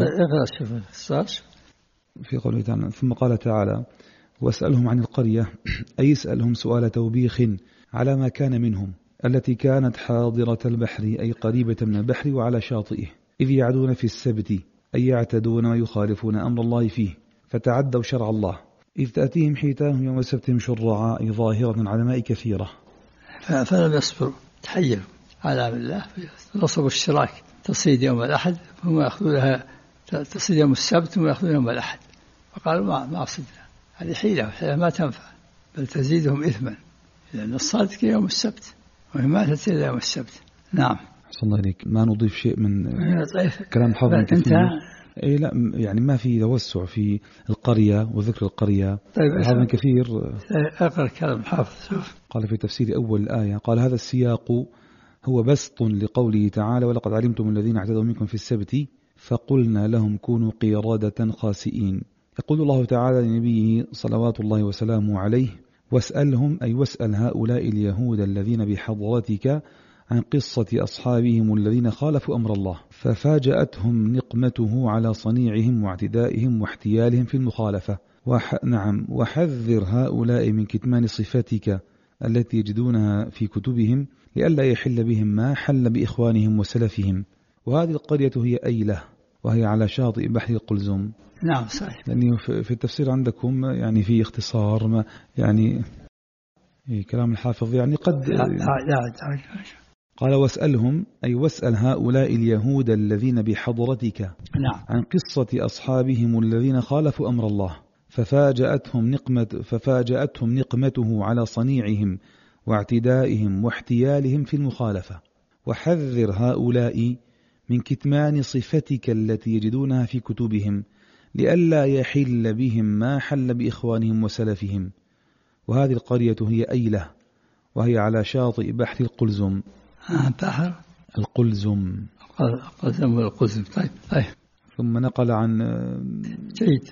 في قوله تعالى ثم قال تعالى واسألهم عن القرية أي اسألهم سؤال توبيخ على ما كان منهم التي كانت حاضرة البحر أي قريبة من البحر وعلى شاطئه إذ يعدون في السبت أي يعتدون ويخالفون أمر الله فيه فتعدوا شرع الله إذ تأتيهم حيتانهم يوم سبتهم شرعا أي ظاهرة على ماء كثيرة فلم يصبروا تحيلوا على الله نصبوا الشراك تصيد يوم الأحد هم يأخذونها تصيد يوم السبت هم يأخذون يوم الأحد فقالوا ما صدنا. هذه حيلة ما تنفع بل تزيدهم إثما لأن الصادق يوم السبت وما تزيد يوم السبت. نعم. صلى الله عليك. ما نضيف شيء من كلام حافظ كثير. أي لا يعني ما في توسع في القرية وذكر القرية. طيب حافظ كثير أقرأ كلام حافظ. قال في تفسير أول الآية قال هذا السياق هو بسط لقوله تعالى ولقد علمتم الذين اعتدوا منكم في السبت فقلنا لهم كونوا قردة خاسئين. يقول الله تعالى لنبيه صلوات الله وسلامه عليه واسألهم أي واسأل هؤلاء اليهود الذين بحضرتك عن قصة أصحابهم الذين خالفوا أمر الله ففاجأتهم نقمته على صنيعهم واعتدائهم واحتيالهم في المخالفة. وحذر هؤلاء من كتمان صفاتك التي يجدونها في كتبهم لئلا يحل بهم ما حل بإخوانهم وسلفهم. وهذه القرية هي أيلة وهي على شاطئ بحر القلزم. نعم صحيح. لأنه في التفسير عندكم يعني في اختصار ما يعني كلام الحافظ يعني قد قال واسألهم أي واسأل هؤلاء اليهود الذين بحضرتك نعم. عن قصة أصحابهم الذين خالفوا أمر الله ففاجأتهم نقمته على صنيعهم واعتدائهم واحتيالهم في المخالفة. وحذر هؤلاء من كتمان صفتك التي يجدونها في كتبهم لئلا يحل بهم ما حل بإخوانهم وسلفهم. وهذه القرية هي أيلة، وهي على شاطئ بحر القلزم. بحر القلزم. القلزم والقلزم. طيب. ثم نقل عن جيد.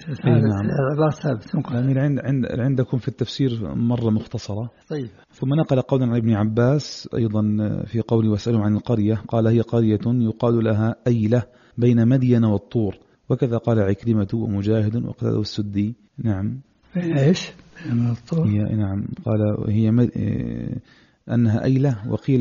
نعم. عندكم في التفسير مرة مختصرة. طيب. ثم نقل قولا عن ابن عباس أيضا في قول واسألهم عن القرية، قال هي قرية يقال لها أيلة بين مدين والطور، وكذا قال عكرمة ومجاهد وقتادة والسدي. نعم. إيش؟ بين الطور. نعم، قال هي أنها أيلة،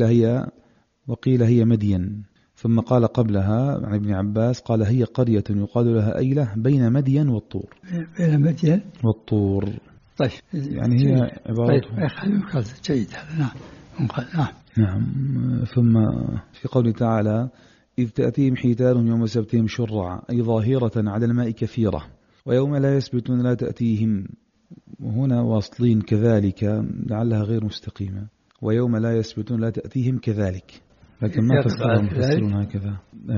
وقيل هي مدين. ثم قال قبلها عن ابن عباس قال هي قرية يقال لها أيلة بين مدين والطور. بين مدين والطور. طيب. يعني هي عبارة. طيب. جيد هذا. نعم. ثم في قوله تعالى إذ تأتيهم حيتانهم يوم سبتهم شرعا، أي ظاهرة على الماء كثيرة، ويوم لا يسبتون لا تأتيهم. وهنا واصلين كذلك لعلها غير مستقيمة. ويوم لا يسبتون لا تأتيهم كذلك، لكن ما فسرون هكذا.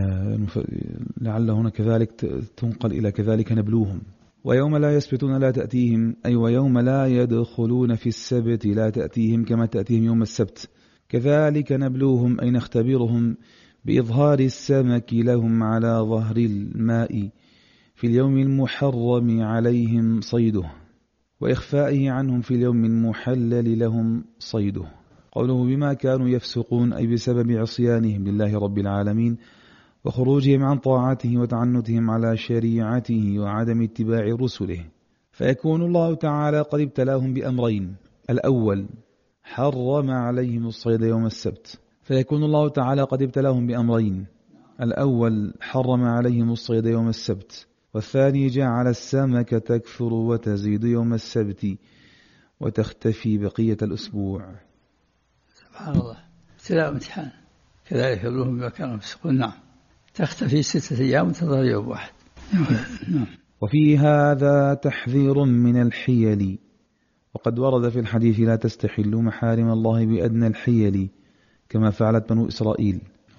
لعل هنا كذلك تنقل إلى كذلك نبلوهم. ويوم لا يسبتون لا تأتيهم، أي ويوم لا يدخلون في السبت لا تأتيهم كما تأتيهم يوم السبت. كذلك نبلوهم، أي نختبرهم بإظهار السمك لهم على ظهر الماء في اليوم المحرم عليهم صيده، وإخفائه عنهم في اليوم المحلل لهم صيده. قوله بما كانوا يفسقون، أي بسبب عصيانهم لله رب العالمين وخروجهم عن طاعته وتعنتهم على شريعته وعدم اتباع رسله. فيكون الله تعالى قد ابتلاهم بأمرين: الأول حرم عليهم الصيد يوم السبت، فيكون الله تعالى قد ابتلاهم بأمرين: الأول حرم عليهم الصيد يوم السبت، والثاني جعل السمك تكثر وتزيد يوم السبت وتختفي بقية الأسبوع. سبحان الله، ابتلاء امتحان. كذلك يبلوهم بما كانوا يفسقون. نعم. تختفي 6 أيام وتظهر يوم واحد. نعم. وفي هذا تحذير من الحيل، وقد ورد في الحديث لا تستحلوا محارم الله بأدنى الحيل كما فعلت بنو إسرائيل.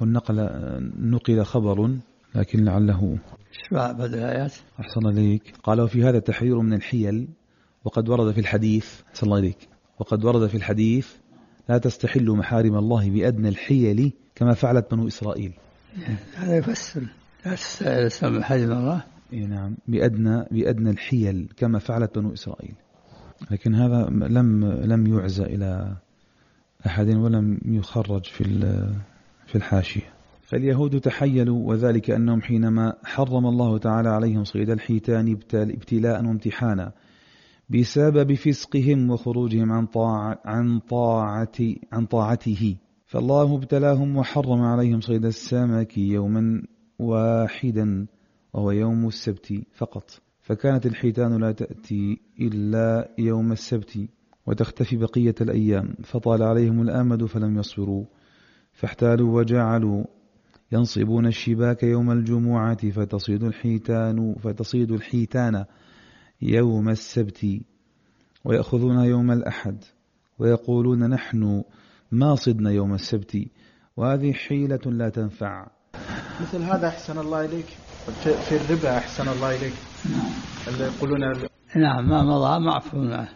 نقل خبر لكن لعله شبع بعد الآيات. أحسن إليك. قال وفي هذا تحذير من الحيل، وقد ورد في الحديث أحسن الله إليك، وقد ورد في الحديث لا تستحلوا محارم الله بأدنى الحيل كما فعلت بنو إسرائيل. هذا يفسر لا تستحلوا محارم الله. نعم، بأدنى الحيل كما فعلت بنو إسرائيل. لكن هذا لم يعزى إلى أحد ولم يخرج في الحاشية. فاليهود تحيلوا، وذلك أنهم حينما حرم الله تعالى عليهم صيد الحيتان ابتلاء وامتحانا بسبب فسقهم وخروجهم عن طاعته، فالله ابتلاهم وحرم عليهم صيد السمك يوما واحدا وهو يوم السبت فقط، فكانت الحيتان لا تأتي إلا يوم السبت وتختفي بقية الأيام، فطال عليهم الأمد فلم يصبروا فاحتالوا وجعلوا ينصبون الشباك يوم الجمعة فتصيد الحيتان يوم السبت ويأخذون يوم الأحد ويقولون نحن ما صدنا يوم السبت، وهذه حيلة لا تنفع. مثل هذا أحسن الله إليك في الربا. أحسن الله إليك اللي يقولون نعم ما مضى معفو عنه،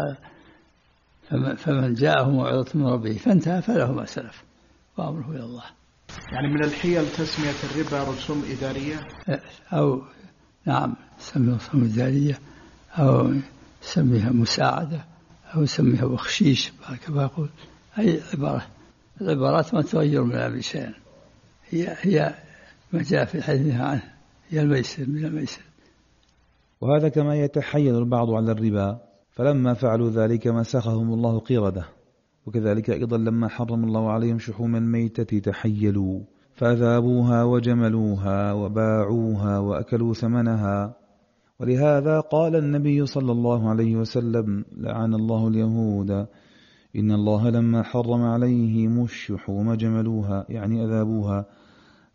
فمن جاءه موعظة من ربه فانتهى فله ما سلف وأمره إلى الله. يعني من الحيل تسمية الربا رسوم إدارية، أو نعم سميها رسوم إدارية، أو سميها مساعدة، أو سميها بخشيش كما يقول. أي العبارات ما تغير من أمر شيئا، هي ما جاء في الحديث عنه، هي الميسر من الميسر. وهذا كما يتحيل البعض على الربا، فلما فعلوا ذلك مسخهم الله قردة. وكذلك أيضا لما حرم الله عليهم شحوم الميتة تحيلوا فأذابوها وجملوها وباعوها وأكلوا ثمنها. ولهذا قال النبي صلى الله عليه وسلم لعن الله اليهود إن الله لما حرم عليهم الشحوم جملوها، يعني أذابوها،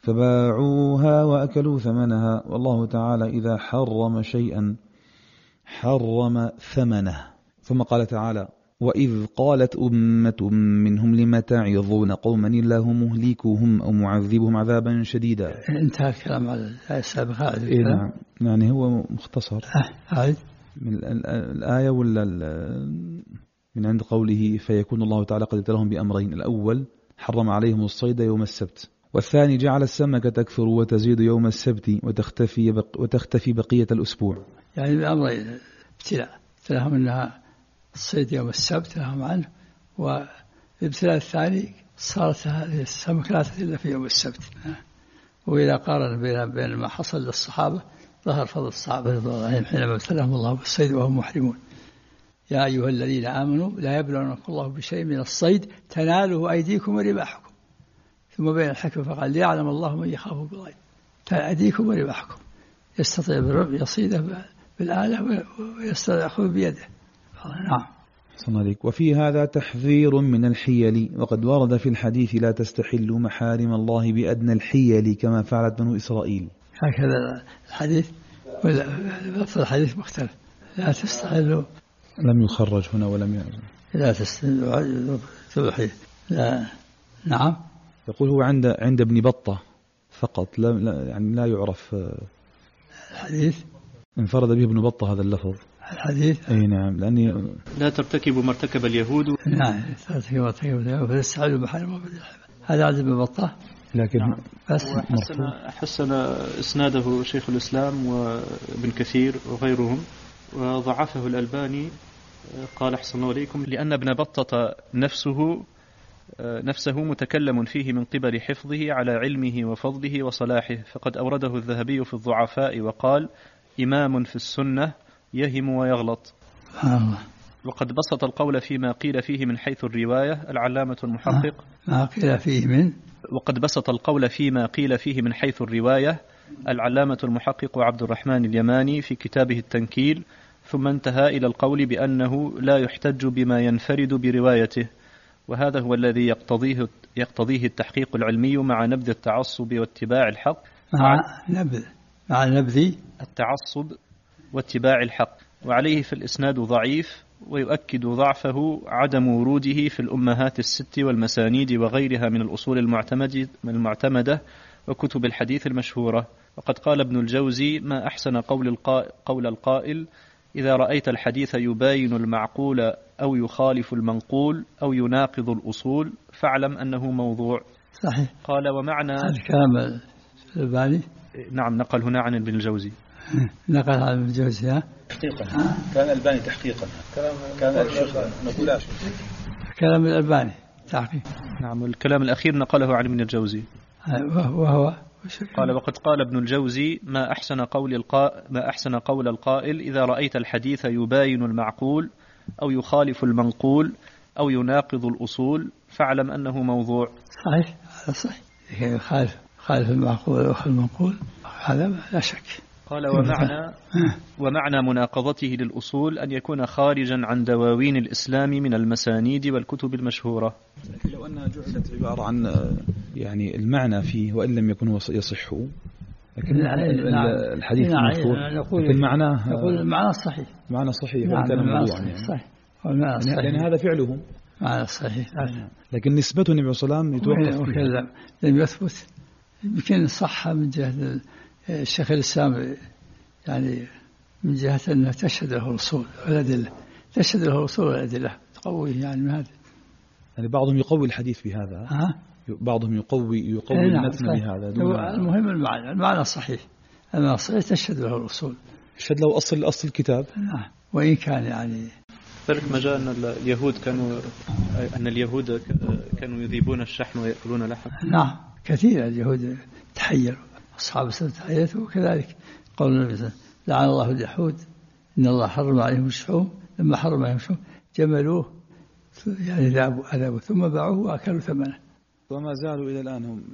فباعوها وأكلوا ثمنها. والله تعالى إذا حرم شيئا حرم ثمنه. ثم قال تعالى: وإذ قالت أمة منهم لم تعظون قوما الله مهلكهم أو معذبهم عذابا شديدا. انتهى الكلام على الآية السابقة. نعم، يعني هو مختصر من الآية ولا من عند قوله فيكون الله تعالى قد ابتلاهم بأمرين: الأول حرم عليهم الصيد يوم السبت، والثاني جعل السمك تكثر وتزيد يوم السبت وتختفي بقية الأسبوع. يعني بأمرين: ابتلاهم أنها الصيد يوم السبت لهم عنه، والابتلاء الثاني صارت هذه السمك لا إلا في يوم السبت. وإذا قارن بين ما حصل للصحابة ظهر فضل الصحابة رضي الله عنهم حينما ابتلاهم الله بالصيد وهم محرمون. يا أيها الذين آمنوا لا يبلونكم الله بشيء من الصيد تناله أيديكم ورماحكم، ثم بين الحكم فقال ليعلم الله من يخافه بالغيب. أيديكم ورماحكم، يستطيع بالرمح يصيده بالآلة ويستطيع بيده. نعم. وفي هذا تحذير من الحيل، وقد ورد في الحديث لا تستحلوا محارم الله بأدنى الحيل كما فعلت بنو إسرائيل. هكذا الحديث، ولا الحديث مختلف. لا تستحلوا، لم يخرج هنا ولم يعزم. لا تستحلوا لا. نعم. يقول هو عند ابن بطة فقط، لا يعني لا يعرف الحديث. انفرد به ابن بطة هذا اللفظ الحديث. أي نعم، لأني لا ترتكبوا ما ارتكب اليهود. نعم، ترتكبوا ما ارتكب اليهود فليستحلوا محارم الله. هذا عند ابن بطة، لكن نعم. بس حسن إسناده شيخ الإسلام وابن كثير وغيرهم، وضعفه الألباني. قال أحسن الله عليكم لأن ابن بطة نفسه متكلم فيه من قبل حفظه على علمه وفضله وصلاحه، فقد أورده الذهبي في الضعفاء وقال: إمام في السنة يهم ويغلط. وقد بسط القول فيما قيل فيه من حيث الرواية العلامة المحقق. ما قيل فيه من وقد بسط القول فيما قيل فيه من حيث الرواية العلامة المحقق عبد الرحمن اليماني في كتابه التنكيل، ثم انتهى إلى القول بأنه لا يحتج بما ينفرد بروايته، وهذا هو الذي يقتضيه التحقيق العلمي مع نبذ التعصب واتباع الحق. مع نبذ التعصب واتباع الحق. وعليه في الإسناد ضعيف، ويؤكد ضعفه عدم وروده في الأمهات الست والمسانيد وغيرها من الأصول المعتمدة وكتب الحديث المشهورة. وقد قال ابن الجوزي: ما أحسن قول القائل: إذا رأيت الحديث يباين المعقول أو يخالف المنقول أو يناقض الأصول فاعلم أنه موضوع. صحيح. قال: ومعنى الكلام الألباني. نعم، نقل هنا عن ابن الجوزي. نقل عن ابن الجوزي تحقيقا. كان الألباني تحقيقا. كان الشيخ نقول كلام الألباني تحقيق. نعم، الكلام الأخير نقله عن ابن الجوزي. وهو قال: وقد قال ابن الجوزي: ما أحسن قول القائل: إذا رأيت الحديث يباين المعقول أو يخالف المنقول أو يناقض الأصول فاعلم أنه موضوع. صحيح، هذا صحيح. خالف المعقول ويخالف المنقول، هذا لا شك. قال: ومعنى مناقضته للأصول أن يكون خارجا عن دواوين الإسلام من المسانيد والكتب المشهورة. لو أنها جعلت عبارة عن يعني المعنى فيه وإن لم يكن يصح، لكن الحديث مشهور، لكن معناه نقول المعنى الصحيح. معنى صحيح وإن كان موضوعا يعني لأن هذا فعلهم معنى صحيح، لكن نسبته النبي صلى الله عليه وسلم يتوقف لم يثبت. يمكن صح من جهة الشيخ الإسلام، يعني من جهة أنه تشهد له الأصول والأدلة تقويه يعني من هذا. يعني بعضهم يقوي الحديث بهذا، بعضهم يقوي المتن بهذا. المهم المعنى الصحيح، تشهد له الأصول، تشهد له أصل الكتاب. وإن كان يعني ذلك ما جاء أن اليهود كانوا يذيبون الشحم ويأكلون لحم. نعم، كثير اليهود تحيروا، أصحاب السبت تحيروا، وكذلك قول النبي صلى الله عليه وسلم: لعن الله اليهود إن الله حرم عليهم الشحوم، لما حرم عليهم الشحوم جملوه، يعني ذابوا ثم باعوه وأكلوا ثمنه. وما زالوا إلى الآن هم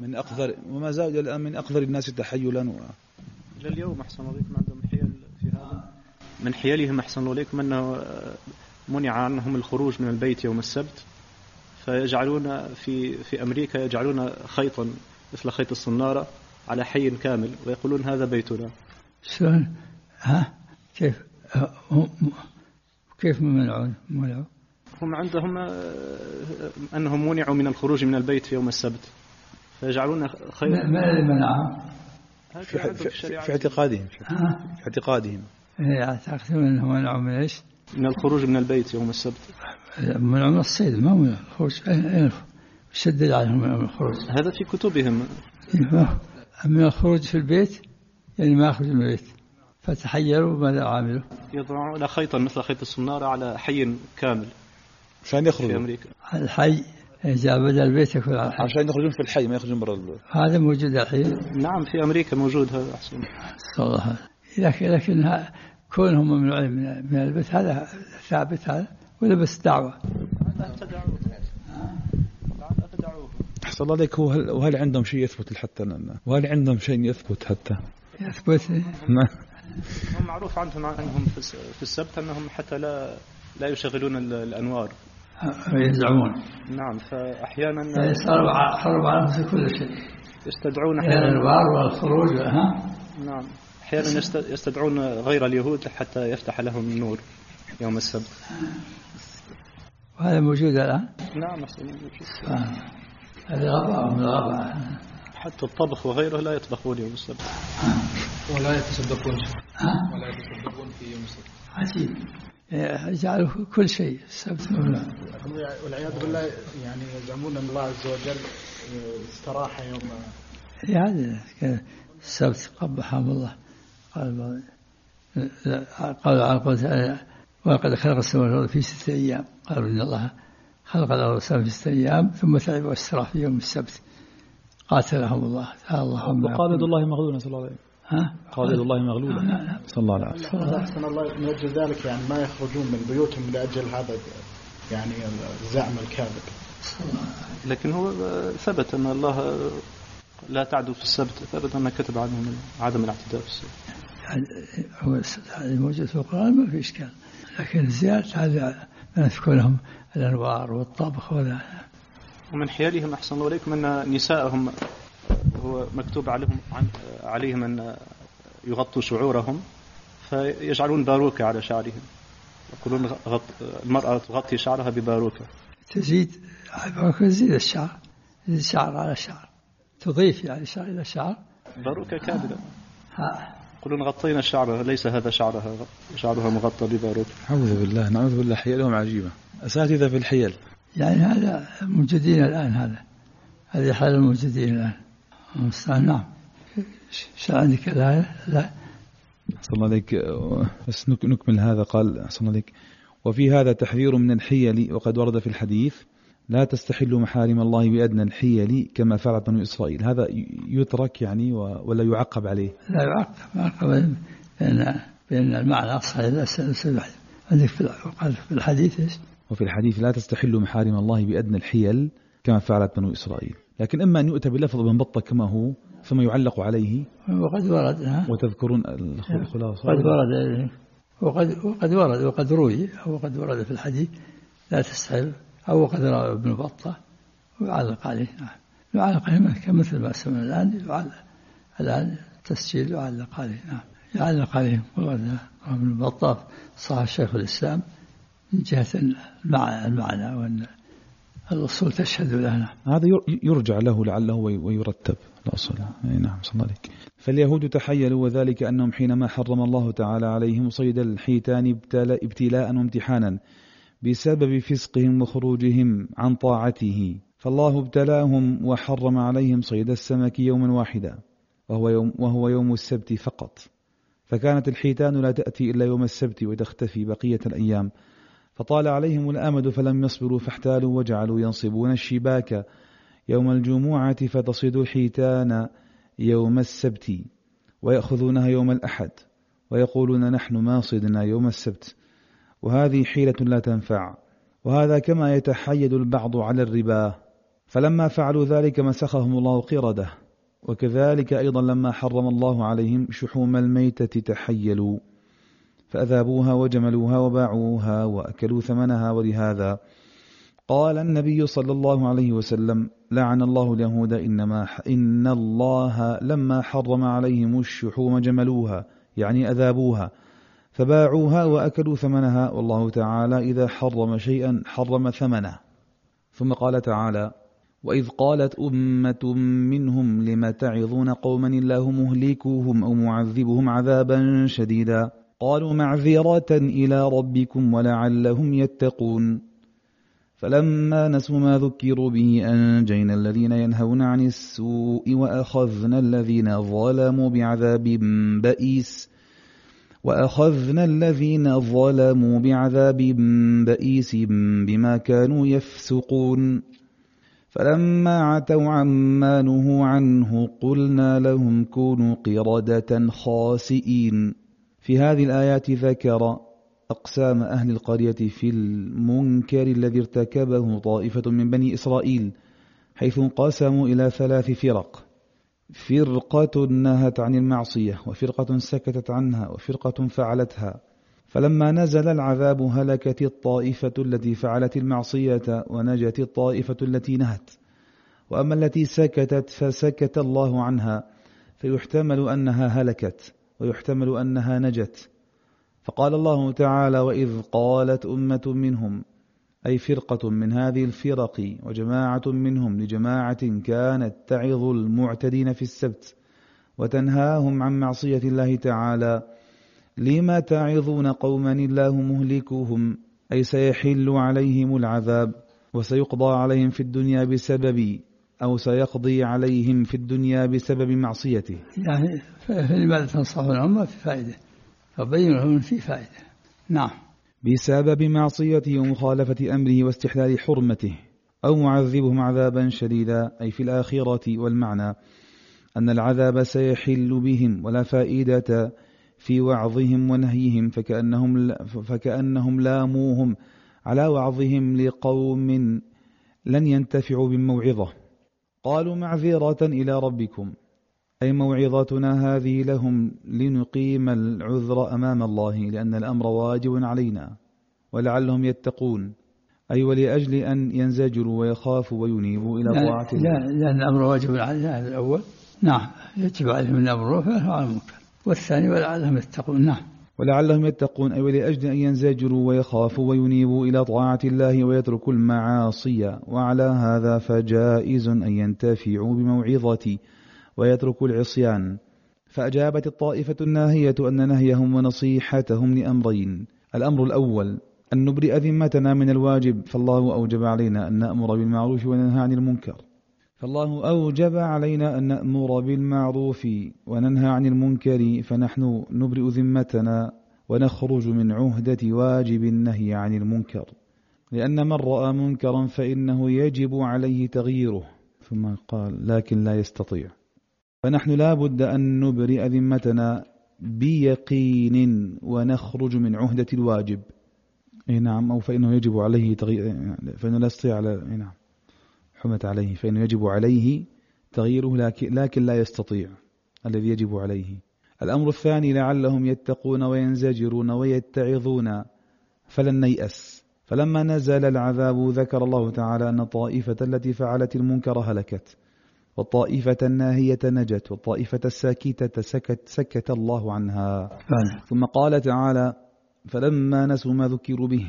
من أقذر الناس تحيلا إلى اليوم. أحسن الله عليكم، عندهم حيل في هذا. من حيلهم أحسن الله عليكم أنه منع عنهم الخروج من البيت يوم السبت، فيجعلون في أمريكا يجعلون خيطا مثل خيط الصنارة على حي كامل ويقولون هذا بيتنا. شلون؟ كيف؟ كيف منعوا؟ هم عندهم أنهم منعوا من الخروج من البيت في يوم السبت، فيجعلون خير. ما الذي منعهم؟ في اعتقادهم. في اعتقادهم يعتقدون أنهم منعوا من إيش؟ من الخروج من البيت يوم السبت. منعوا من الصيد، ما من الخروج. شدد عليهم من الخروج. هذا في كتبهم. من الخروج في البيت يعني ما يخرج من البيت. فتحيروا ماذا عملوا؟ يضعون خيطا مثل خيط السنارة على حي كامل عشان يخرجوا في أمريكا. الحي إذا بدأ البيت يكون على الحي عشان يخرجون في الحي، ما يخرجون برا البيت. هذا موجود الحين. نعم في أمريكا موجود هذا أحسن. الله. لكن كونهم ممنوعين من البيت هذا ثابت هذا ولا بس دعوة؟ أحسن الله عليك. وهل عندهم شيء يثبت حتى؟ وهل عندهم شيء يثبت حتى؟ يثبت. هم معروف عنهم في السبت أنهم حتى لا يشغلون الأنوار. يزعمون. نعم فأحيانا صاروا حرب على نفس كل شيء. يستدعون الأنوار والخروج. نعم أحيانا يستدعون غير اليهود حتى يفتح لهم النور يوم السبت. وهذا موجود الآن؟ نعم هذا غباء من الغباء. حتى الطبخ وغيره لا يطبخون يوم السبت. ولا يتصدقون في يوم السبت. عجيب. يجعلوا كل شيء السبت. والعياذ بالله يعني يزعمون أن الله عز وجل استراح يوم يعني السبت قبحهم الله. قال ولقد خلق السماوات والأرض في 6 أيام. قالوا إن الله خلق الأرض والسماء في 6 أيام ثم تعب واستراح في يوم السبت. قاتلهم الله. وقال يد الله مغلولة صلى الله عليه وسلم. قال يد الله مغلولة صلى الله عليه وسلم. أحسن الله من أجل ذلك يعني ما يخرجون من بيوتهم لأجل هذا يعني الزعم الكاذب. لكن هو ثبت أن الله لا تعدوا في السبت، ثبت أن كتب عنهم عدم الاعتداء في السبت. هو موجود في القرآن ما في إشكال، لكن الزيادة هذا يذكرهم الأنوار والطبخ ولا. ومن حيالهم أحسن الله إليكم أن نساءهم هو مكتوب عليهم أن يغطوا شعورهم، فيجعلون باروكة على شعرهم، يقولون المرأة تغطي شعرها بباروكة. تزيد الشعر، تزيد شعر على شعر، تضيف يعني شعر إلى شعر. باروكة كاملة. يقولون غطينا الشعر، ليس هذا شعرها مغطى بباروكة. أعوذ بالله، نعوذ بالله. حيلهم عجيبة، أساتذة في الحيل. يعني هذا موجودين الآن، هذه حال الموجودين الآن. نعم. شو عندك الآية؟ لا. أحسن الله عليك. بس نكمل هذا. قال أحسن الله عليك: وفي هذا تحذير من الحيل، وقد ورد في الحديث: لا تستحلوا محارم الله بأدنى الحيل كما فعل بنو إسرائيل. هذا يترك يعني ولا يعقب عليه؟ لا يعقب، بأن المعنى صحيح. عندك في الحديث إيش؟ وفي الحديث: لا تستحلوا محارم الله بأدنى الحيل كما فعلت بنو إسرائيل. لكن إما أن يؤتى بلفظ بن بطة كما هو ثم يعلق عليه، وقد ورد. وتذكرون الخلاصة. وقد روي، أو قد ورد في الحديث لا تستحل، أو قد روى ابن بطة ويعلق عليه. يعلق عليه كمثل ما سمعنا الآن تسجيل يعلق عليه. يعلق عليه ابن بطة صاحب شيخ الإسلام من جهة المعنى وأن الأصول تشهد لنا. هذا يرجع له لعله ويرتب الأصل. نعم صلى الله عليك. فاليهود تحيلوا، وذلك أنهم حينما حرم الله تعالى عليهم صيد الحيتان ابتلاء وامتحانا بسبب فسقهم وخروجهم عن طاعته، فالله ابتلاهم وحرم عليهم صيد السمك يوما واحدا وهو يوم السبت فقط، فكانت الحيتان لا تأتي إلا يوم السبت وتختفي بقية الأيام، فطال عليهم الأمد فلم يصبروا فاحتالوا وجعلوا ينصبون الشباك يوم الجمعة فتصيد الحيتان يوم السبت ويأخذونها يوم الأحد ويقولون نحن ما صدنا يوم السبت، وهذه حيلة لا تنفع، وهذا كما يتحيد البعض على الربا، فلما فعلوا ذلك مسخهم الله قردة، وكذلك أيضا لما حرم الله عليهم شحوم الميتة تحيلوا فأذابوها وجملوها وباعوها وأكلوا ثمنها. ولهذا قال النبي صلى الله عليه وسلم: لعن الله اليهود إن الله لما حرم عليهم الشحوم جملوها، يعني أذابوها، فباعوها وأكلوا ثمنها، والله تعالى إذا حرم شيئا حرم ثمنه. ثم قال تعالى: وإذ قالت أمة منهم لم تعظون قوما الله مهلكوهم أو معذبهم عذابا شديدا قالوا معذرة إلى ربكم ولعلهم يتقون. فلما نسوا ما ذكروا به أنجينا الذين ينهون عن السوء وأخذنا الذين ظلموا بعذاب بئيس بما كانوا يفسقون. فلما عتوا عما نهوا عنه قلنا لهم كونوا قردة خاسئين. في هذه الآيات ذكر أقسام أهل القرية في المنكر الذي ارتكبه طائفة من بني إسرائيل، حيث انقسموا إلى 3 فرق: فرقة نهت عن المعصية، وفرقة سكتت عنها، وفرقة فعلتها. فلما نزل العذاب هلكت الطائفة التي فعلت المعصية ونجت الطائفة التي نهت. وأما التي سكتت فسكت الله عنها، فيحتمل أنها هلكت ويحتمل أنها نجت. فقال الله تعالى: وإذ قالت أمة منهم، أي فرقة من هذه الفرق وجماعة منهم لجماعة كانت تعظ المعتدين في السبت وتنهاهم عن معصية الله تعالى: لما تعظون قوما الله مهلكوهم، أي سيحل عليهم العذاب وسيقضى عليهم في الدنيا بسبب، أو سيقضي عليهم في الدنيا بسبب معصيته. يعني فلماذا تنصحون هم في فائدة، فبين لهم في فائدة. نعم. بسبب معصيته ومخالفة أمره واستحلال حرمته، أو معذبهم عذابا شديدا، أي في الآخرة. والمعنى أن العذاب سيحل بهم ولا فائدة في وعظهم ونهيهم، فكأنهم لاموهم على وعظهم لقوم لن ينتفعوا بالموعظة. قالوا معذرة إلى ربكم، أي موعظتنا هذه لهم لنقيم العذر أمام الله، لأن الأمر واجب علينا، ولعلهم يتقون، أي ولأجل أن ينزجروا ويخافوا وينيبوا إلى طاعة الله. لأن الأمر واجب علينا هذا الأول. نعم، يجب عليهم الأمر فعلوا المنكر. والثاني ولعلهم يتقون. نعم. ولعلهم يتقون، أي ولأجل أن ينزجروا ويخافوا وينيبوا إلى طاعة الله ويتركوا المعاصي. وعلى هذا فجائز أن ينتفعوا بموعظة ويتركوا العصيان. فأجابت الطائفة الناهية أن نهيهم ونصيحتهم لأمرين: الأمر الأول أن نبرئ ذمتنا من الواجب، فالله أوجب علينا أن نأمر بالمعروف وننهى عن المنكر. وننهى عن المنكر، فنحن نبرئ ذمتنا ونخرج من عهدة واجب النهي عن المنكر، لأن من رأى منكرا فإنه يجب عليه تغييره. ثم قال: لكن لا يستطيع. فنحن لا بد أن نبرئ ذمتنا بيقين ونخرج من عهدة الواجب. نعم. أو فإنه يجب عليه تغيير، فإنه لا يستطيع نعم. حمت عليه، فإنه يجب عليه تغييره، لكن لا يستطيع الذي يجب عليه. الأمر الثاني لعلهم يتقون وينزجرون ويتعظون فلن نيأس. فلما نزل العذاب ذكر الله تعالى أن الطائفة التي فعلت المنكر هلكت، والطائفة الناهية نجت، والطائفة الساكتة سكت الله عنها. ثم قال تعالى: فلما نسوا ما ذكروا به،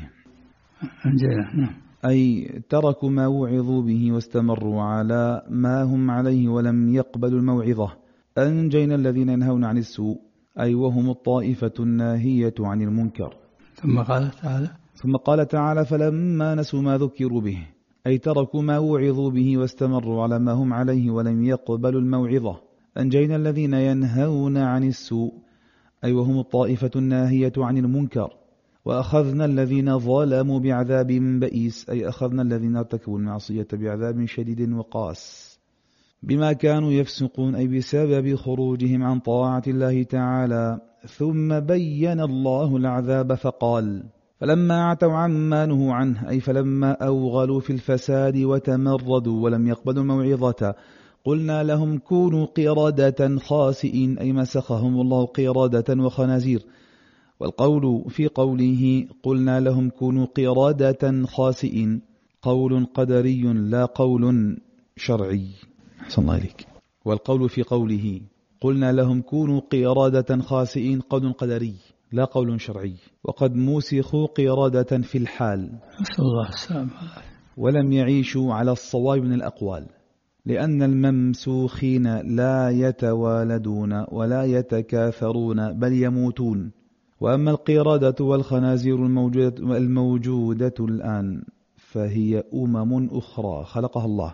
أي تركوا ما وعظوا به واستمروا على ما هم عليه ولم يقبلوا الموعظة، أنجينا الذين ينهون عن السوء، أي وهم الطائفة الناهية عن المنكر. ثم قال تعالى: فلما نسوا ما ذكروا به، أي تركوا ما وعظوا به واستمروا على ما هم عليه ولم يقبلوا الموعظة، أنجينا الذين ينهون عن السوء، أي وهم الطائفة الناهية عن المنكر، وأخذنا الذين ظلموا بعذاب بئيس، أي أخذنا الذين ارتكبوا المعصية بعذاب شديد وقاس بما كانوا يفسقون، أي بسبب خروجهم عن طاعة الله تعالى. ثم بين الله العذاب فقال: فلما عتوا عما نهوا عنه، أي فلما أوغلوا في الفساد وتمردوا ولم يقبلوا الموعظة، قلنا لهم كونوا قردة خاسئين، أي مسخهم الله قردة وخنازير. والقول في قوله قلنا لهم كونوا قردة خاسئين قول قدري لا قول شرعي. أحسن الله إليك. والقول في قوله قلنا لهم كونوا قردة خاسئين قول قدري لا قول شرعي. وقد موسخوا قردة في الحال، نسأل الله السلامة، ولم يعيشوا على الصواب من الأقوال، لأن الممسوخين لا يتوالدون ولا يتكاثرون بل يموتون. وأما القردة والخنازير الموجودة الآن فهي أخرى خلقها الله،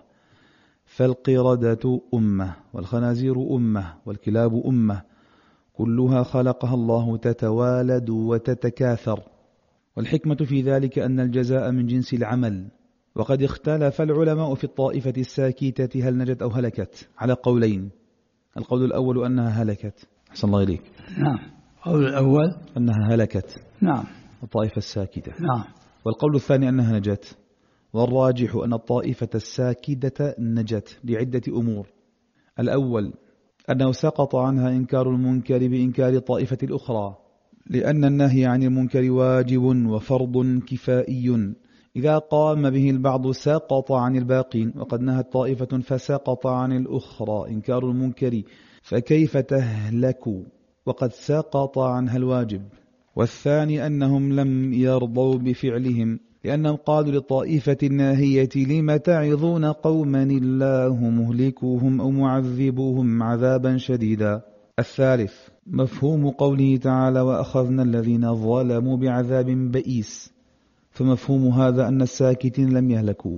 فالقردة أمة، والخنازير أمة، والكلاب أمة، كلها خلقها الله تتوالد وتتكاثر. والحكمة في ذلك أن الجزاء من جنس العمل. وقد اختلف العلماء في الطائفة الساكتة هل نجت أو هلكت على قولين. القول الأول أنها هلكت، أحسن الله إليك. نعم. القول الأول أنها هلكت، نعم، الطائفة الساكتة. نعم. والقول الثاني أنها نجت. والراجح أن الطائفة الساكتة نجت لعدة أمور. الأول أنه سقط عنها إنكار المنكر بإنكار الطائفة الأخرى، لأن النهي عن المنكر واجب وفرض كفائي، إذا قام به البعض سقط عن الباقين، وقد نهت طائفة فسقط عن الأخرى إنكار المنكر، فكيف تهلك وقد سقط عنها الواجب. والثاني أنهم لم يرضوا بفعلهم، لأنهم قالوا للطائفة الناهية لم تعظون قوما الله مهلكوهم أو معذبوهم عذابا شديدا. الثالث مفهوم قوله تعالى وأخذنا الذين ظلموا بعذاب بئيس، فمفهوم هذا أن الساكتين لم يهلكوا.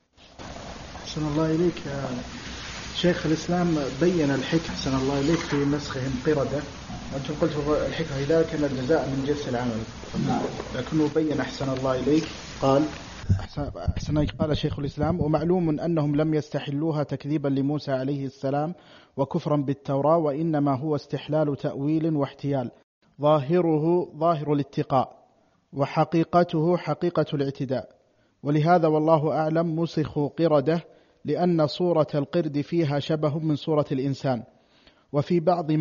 أحسن الله إليك. شيخ الإسلام بين الحكمة أحسن الله إليك في مسخهم قردة، وأنتم قلتوا الحكمة في ذلك أن الجزاء من جنس العمل، لكنه بين أحسن الله إليك قال قال شيخ الإسلام ومعلوم أنهم لم يستحلوها تكذيبا لموسى عليه السلام وكفرا بالتوراة، وإنما هو استحلال تأويل واحتيال، ظاهره ظاهر الاتقاء وحقيقته حقيقة الاعتداء. ولهذا والله أعلم مسخوا قردة، لأن صورة القرد فيها شبه من صورة الإنسان، وفي بعض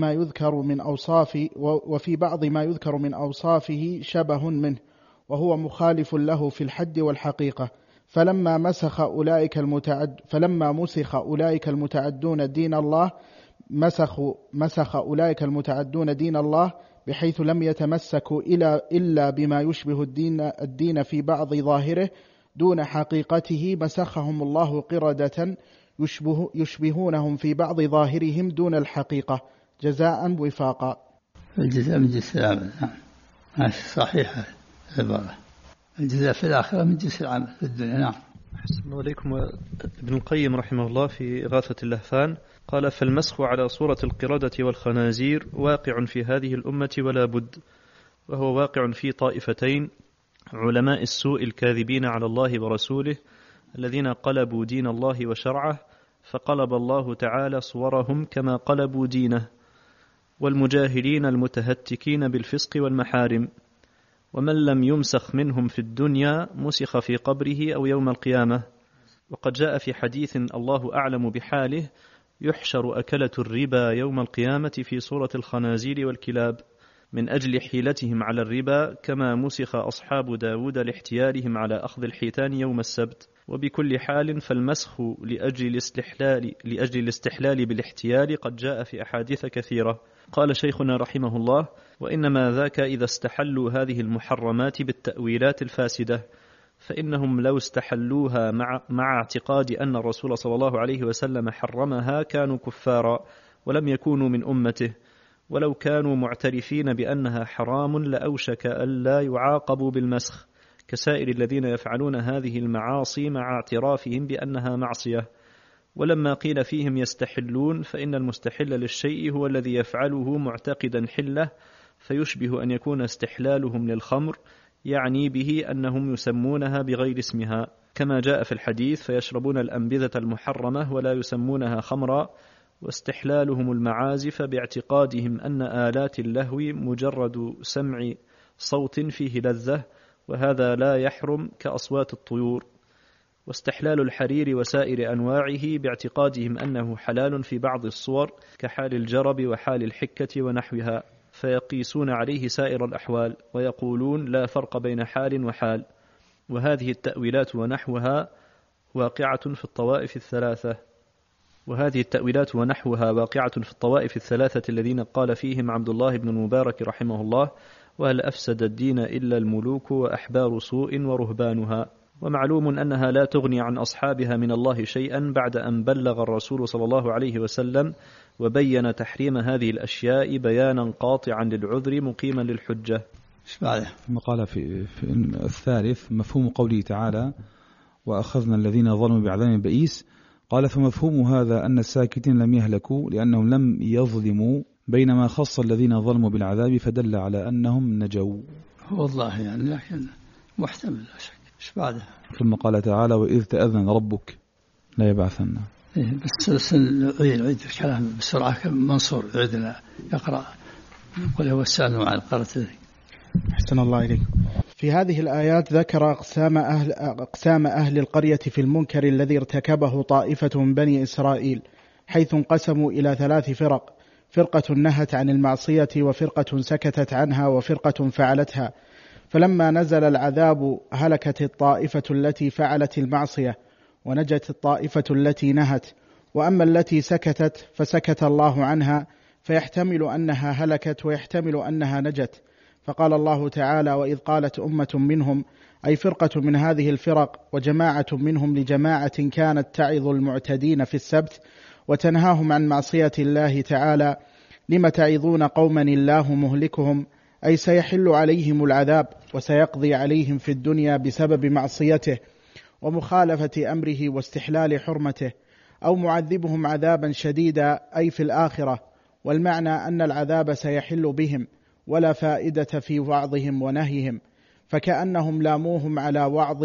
ما يذكر من أوصافه شبه منه، وهو مخالف له في الحد والحقيقة. فلما مسخ أولئك المتعدون دين الله مسخ أولئك المتعدون دين الله، بحيث لم يتمسكوا إلا بما يشبه الدين في بعض ظاهره دون حقيقته، مسخهم الله قردة يشبهونهم في بعض ظاهرهم دون الحقيقة جزاء وفاقا. الجزاء من جنس العمل، نعم، صحيحة العبارة، الجزاء في الآخرة من جنس العمل في الدنيا. نعم. أحسن الله عليكم. ابن القيم رحمه الله في إغاثة اللهفان قال فالمسخ على صورة القردة والخنازير واقع في هذه الأمة ولا بد، وهو واقع في طائفتين: علماء السوء الكاذبين على الله ورسوله الذين قلبوا دين الله وشرعه فقلب الله تعالى صورهم كما قلبوا دينه، والمجاهلين المتهتكين بالفسق والمحارم. ومن لم يمسخ منهم في الدنيا مسخ في قبره أو يوم القيامة. وقد جاء في حديث الله أعلم بحاله يحشر أكلة الربا يوم القيامة في صورة الخنازير والكلاب من أجل حيلتهم على الربا، كما مسخ أصحاب داود لاحتيالهم على أخذ الحيتان يوم السبت. وبكل حال فالمسخ لأجل الاستحلال بالاحتيال قد جاء في أحاديث كثيرة. قال شيخنا رحمه الله: وإنما ذاك إذا استحلوا هذه المحرمات بالتأويلات الفاسدة، فإنهم لو استحلوها مع اعتقاد أن الرسول صلى الله عليه وسلم حرمها كانوا كفارا ولم يكونوا من أمته، ولو كانوا معترفين بأنها حرام لأوشك ألا يعاقبوا بالمسخ كسائر الذين يفعلون هذه المعاصي مع اعترافهم بأنها معصية. ولما قيل فيهم يستحلون، فإن المستحل للشيء هو الذي يفعله معتقدا حله، فيشبه أن يكون استحلالهم للخمر يعني به أنهم يسمونها بغير اسمها، كما جاء في الحديث: فيشربون الأنبذة المحرمة ولا يسمونها خمرا. واستحلالهم المعازف باعتقادهم أن آلات اللهو مجرد سمع صوت فيه لذة، وهذا لا يحرم كأصوات الطيور. واستحلال الحرير وسائر أنواعه باعتقادهم أنه حلال في بعض الصور كحال الجرب وحال الحكة ونحوها، فيقيسون عليه سائر الأحوال ويقولون لا فرق بين حال وحال. وهذه التأويلات ونحوها واقعة في الطوائف الثلاثة الذين قال فيهم عبد الله بن المبارك رحمه الله: وهل أفسد الدين إلا الملوك وأحبار سوء ورهبانها؟ ومعلوم أنها لا تغني عن أصحابها من الله شيئا بعد أن بلغ الرسول صلى الله عليه وسلم وبين تحريم هذه الأشياء بيانا قاطعا للعذر مقيما للحجة. ثم قال في الثالث مفهوم قوله تعالى وأخذنا الذين ظلموا بعذاب بئيس، قال فمفهوم هذا أن الساكتين لم يهلكوا لأنهم لم يظلموا، بينما خص الذين ظلموا بالعذاب فدل على أنهم نجوا. والله يعني لكن محتمل لا شك. ايش بعده؟ ثم قال تعالى وإذ تأذن ربك لا يبعثن. بس عيد الكلام بسرعة. منصور عيدنا يقرأ قل هو السؤال عن القرة. أحسن الله إليك. في هذه الآيات ذكر أقسام أهل القرية في المنكر الذي ارتكبه طائفة من بني إسرائيل، حيث انقسموا إلى 3 فرق: فرقة نهت عن المعصية، وفرقة سكتت عنها، وفرقة فعلتها. فلما نزل العذاب هلكت الطائفة التي فعلت المعصية، ونجت الطائفة التي نهت. وأما التي سكتت فسكت الله عنها، فيحتمل أنها هلكت ويحتمل أنها نجت. فقال الله تعالى وإذ قالت أمة منهم، أي فرقة من هذه الفرق وجماعة منهم لجماعة كانت تعظ المعتدين في السبت وتنهاهم عن معصية الله تعالى، لم تعظون قوما الله مهلكهم، أي سيحل عليهم العذاب وسيقضي عليهم في الدنيا بسبب معصيته ومخالفة أمره واستحلال حرمته، أو معذبهم عذابا شديدا أي في الآخرة. والمعنى أن العذاب سيحل بهم ولا فائدة في وعظهم ونهيهم، فكأنهم لاموهم على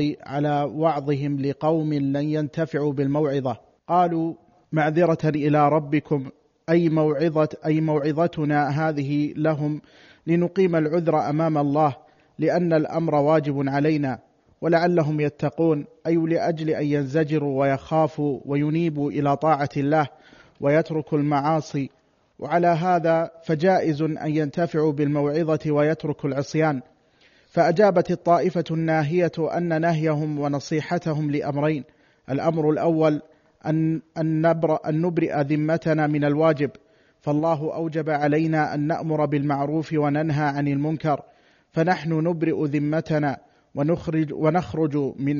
وعظهم لقوم لن ينتفعوا بالموعظة. قالوا معذرة إلى ربكم، أي موعظتنا هذه لهم لنقيم العذر أمام الله، لأن الأمر واجب علينا، ولعلهم يتقون، أي لأجل أن ينزجروا ويخافوا وينيبوا إلى طاعة الله ويتركوا المعاصي. وعلى هذا فجائز أن ينتفعوا بالموعظة ويتركوا العصيان. فأجابت الطائفة الناهية أن نهيهم ونصيحتهم لأمرين: الأمر الأول أن نبرئ ذمتنا من الواجب، فالله أوجب علينا أن نأمر بالمعروف وننهى عن المنكر، فنحن نبرئ ذمتنا ونخرج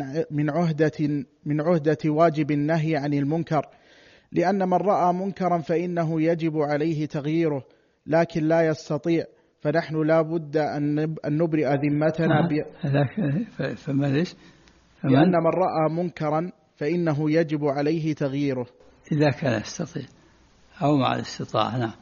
من عهدة واجب النهي عن المنكر، لأن من رأى منكرا فإنه يجب عليه تغييره لكن لا يستطيع، فنحن لا بد أن نبرئ ذمتنا لأن من رأى منكرا فإنه يجب عليه تغييره إذا كان يستطيع أو مع الاستطاعة. نعم.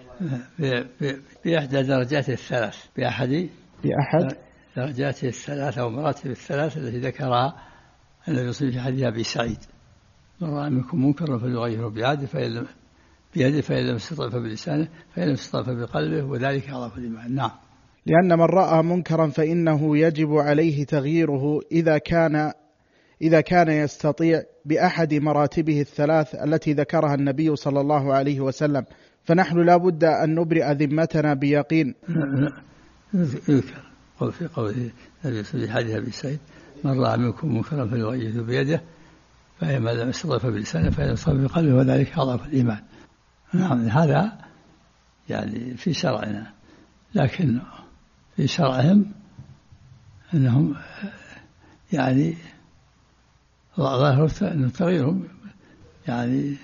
بإحدى درجات الثلاث، بأحد درجاته الثلاث أو مراتب الثلاث التي ذكرها النبي صلى الله عليه وسلم في حديث أبي سعيد: من رأى منكم منكرا فليغيره بيده فإن لم يستطع فبلسانه فإن لم يستطع فبقلبه وذلك أضعف الإيمان. نعم. لأن من رأى منكرا فإنه يجب عليه تغييره إذا كان يستطيع بأحد مراتبه الثلاث التي ذكرها النبي صلى الله عليه وسلم، فنحن لا بد أن نبرئ ذمتنا بيقين. يذكر في قوله النبي في حديث أبي سعيد: من رأى منكم منكرا فليغيره بيده فإن لم يستطع فبلسانه فإن لم يستطع بقلبه وذلك أضعف الإيمان. نعم. هذا يعني في شرعنا، لكن في شرعهم أنهم يعني ظاهر أن تغييرهم يعني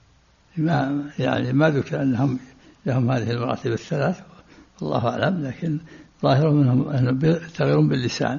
ما ذكر أنهم لهم هذه المراتب الثلاث، الله أعلم، لكن ظاهرهم أنهم تغييرهم باللسان.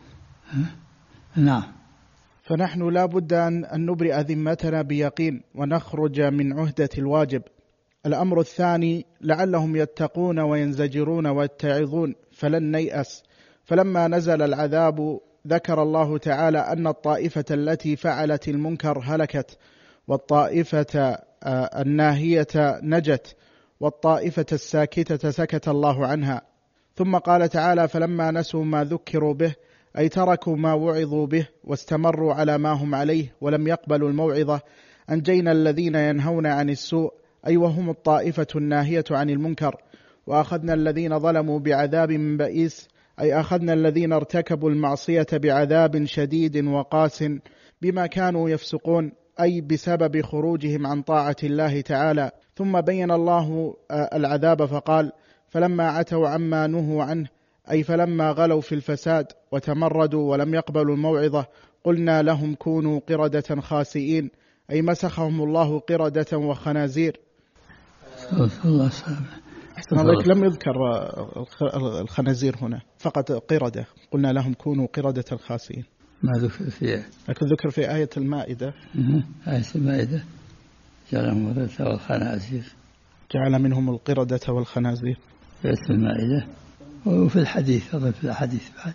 نعم. فنحن لا بد أن نبرئ ذمتنا بيقين ونخرج من عهدة الواجب. الأمر الثاني لعلهم يتقون وينزجرون ويتعظون فلن نيأس. فلما نزل العذاب ذكر الله تعالى أن الطائفة التي فعلت المنكر هلكت، والطائفة الناهية نجت، والطائفة الساكتة سكت الله عنها. ثم قال تعالى: فلما نسوا ما ذكروا به، أي تركوا ما وعظوا به واستمروا على ما هم عليه ولم يقبلوا الموعظة، أنجينا الذين ينهون عن السوء، أي وهم الطائفة الناهية عن المنكر، وأخذنا الذين ظلموا بعذاب من بئيس، أي أخذنا الذين ارتكبوا المعصية بعذاب شديد وقاس بما كانوا يفسقون، أي بسبب خروجهم عن طاعة الله تعالى. ثم بين الله العذاب فقال: فلما عتوا عما نهوا عنه، أي فلما غلوا في الفساد وتمردوا ولم يقبلوا الموعظة قلنا لهم كونوا قردة خاسئين، أي مسخهم الله قردة وخنازير. الله لك لم يذكر الخنازير هنا، فقط قردة، قلنا لهم كونوا قردة خاسئين. ما ذكر فيه، لكن ذكر في آية المائدة. آية المائدة جعلهم القردة والخنازير، جعل منهم القردة والخنازير في آية المائدة. وفي الحديث أظن في الحديث بعد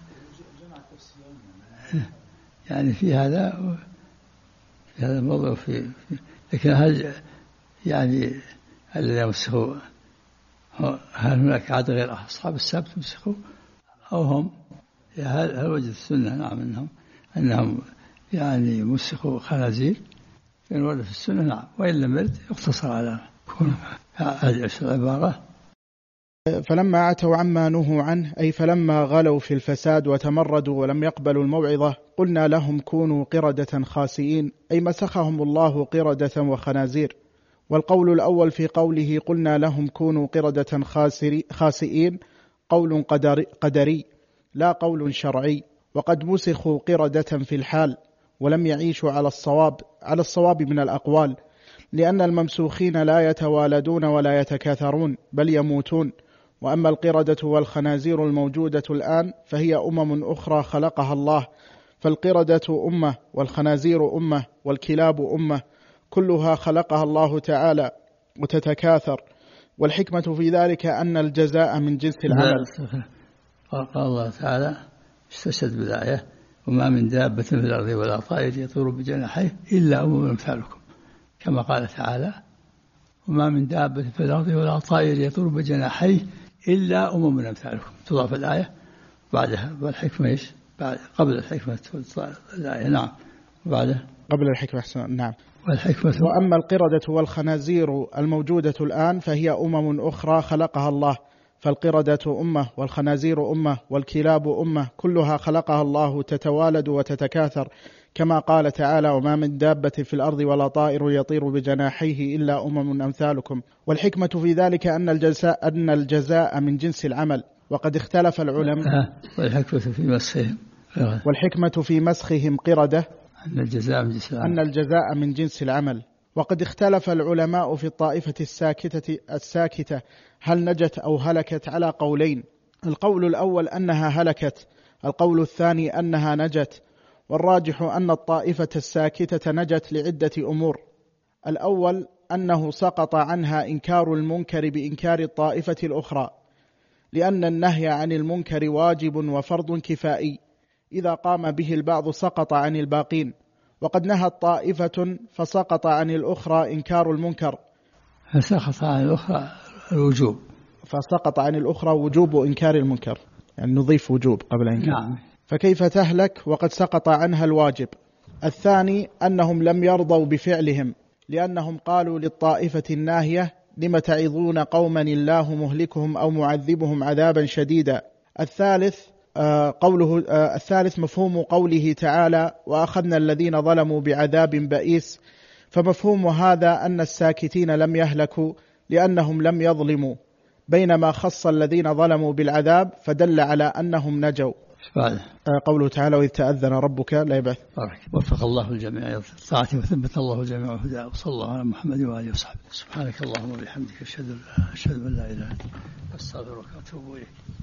يعني في هذا الموضوع لكن هل يعني الذين يمسخوا هل هناك عدد غير أصحاب السبت يمسخوا أو هم؟ هل وجد السنة نعم أنهم يعني يمسخوا خنازير؟ إن ورد في السنة نعم، وإن لم يرد يقتصر على هذه العبارة. فلما عتوا عما نهوا عنه، أي فلما غلوا في الفساد وتمردوا ولم يقبلوا الموعظة قلنا لهم كونوا قردة خاسئين، أي مسخهم الله قردة وخنازير. والقول الأول في قوله قلنا لهم كونوا قردة خاسئين قول قدري لا قول شرعي، وقد مسخوا قردة في الحال ولم يعيشوا على الصواب من الأقوال، لأن الممسوخين لا يتوالدون ولا يتكاثرون بل يموتون. وأما القردة والخنازير الموجودة الآن فهي أخرى خلقها الله، فالقردة أمة والخنازير أمة والكلاب أمة، كلها خلقها الله تعالى وتتكاثر. والحكمة في ذلك أن الجزاء من جنس العمل. قال الله تعالى استشهد بالآية وما من دابة في الأرض ولا طائر يطير بجناحيه إلا أمم أمثالكم، كما قال تعالى وما من دابة في الأرض ولا طائر يطير بجناحيه إلا أمم أمثالكم، تضاف الآية بعدها. والحكمة إيش؟ قبل الحكمة الآية نعم، وبعدها قبل الحكمة أحسن نعم. والحكمة. وأما القردة والخنازير الموجودة الآن فهي أخرى خلقها الله، فالقردة أمة والخنازير أمة والكلاب أمة، كلها خلقها الله تتوالد وتتكاثر، كما قال تعالى وما من دابة في الأرض ولا طائر يطير بجناحيه إلا أمم أمثالكم. والحكمة في ذلك أن الجزاء من جنس العمل. وقد اختلف العلماء. والحكمة في مسخهم قردة أن الجزاء من جنس العمل. وقد اختلف العلماء في الطائفة الساكتة هل نجت أو هلكت على قولين: القول الأول أنها هلكت، القول الثاني أنها نجت. والراجح أن الطائفة الساكتة نجت لعدة أمور: الأول أنه سقط عنها إنكار المنكر بإنكار الطائفة الأخرى، لأن النهي عن المنكر واجب وفرض كفائي، إذا قام به البعض سقط عن الباقين. وقد نهت طائفة فسقط عن الأخرى إنكار المنكر، فسقط عن الأخرى الوجوب، فسقط عن الأخرى وجوب إنكار المنكر، يعني نضيف وجوب قبل إنكار. نعم. فكيف تهلك وقد سقط عنها الواجب؟ الثاني أنهم لم يرضوا بفعلهم، لأنهم قالوا للطائفة الناهية لم تعظون قوما الله مهلكهم أو معذبهم عذابا شديدا. الثالث مفهوم قوله تعالى وأخذنا الذين ظلموا بعذاب بئيس، فمفهوم هذا أن الساكتين لم يهلكوا لأنهم لم يظلموا، بينما خص الذين ظلموا بالعذاب فدل على أنهم نجوا. قوله تعالى وإذ تأذن ربك لا يبعث. وفق الله الجميع إلى طاعته وثبت الله الجميع هداه، وصلى الله على محمد وآله وصحبه. سبحانك اللهم وبحمدك أشهد أن لا إله إلا أنت أستغفرك وأتوب إليك.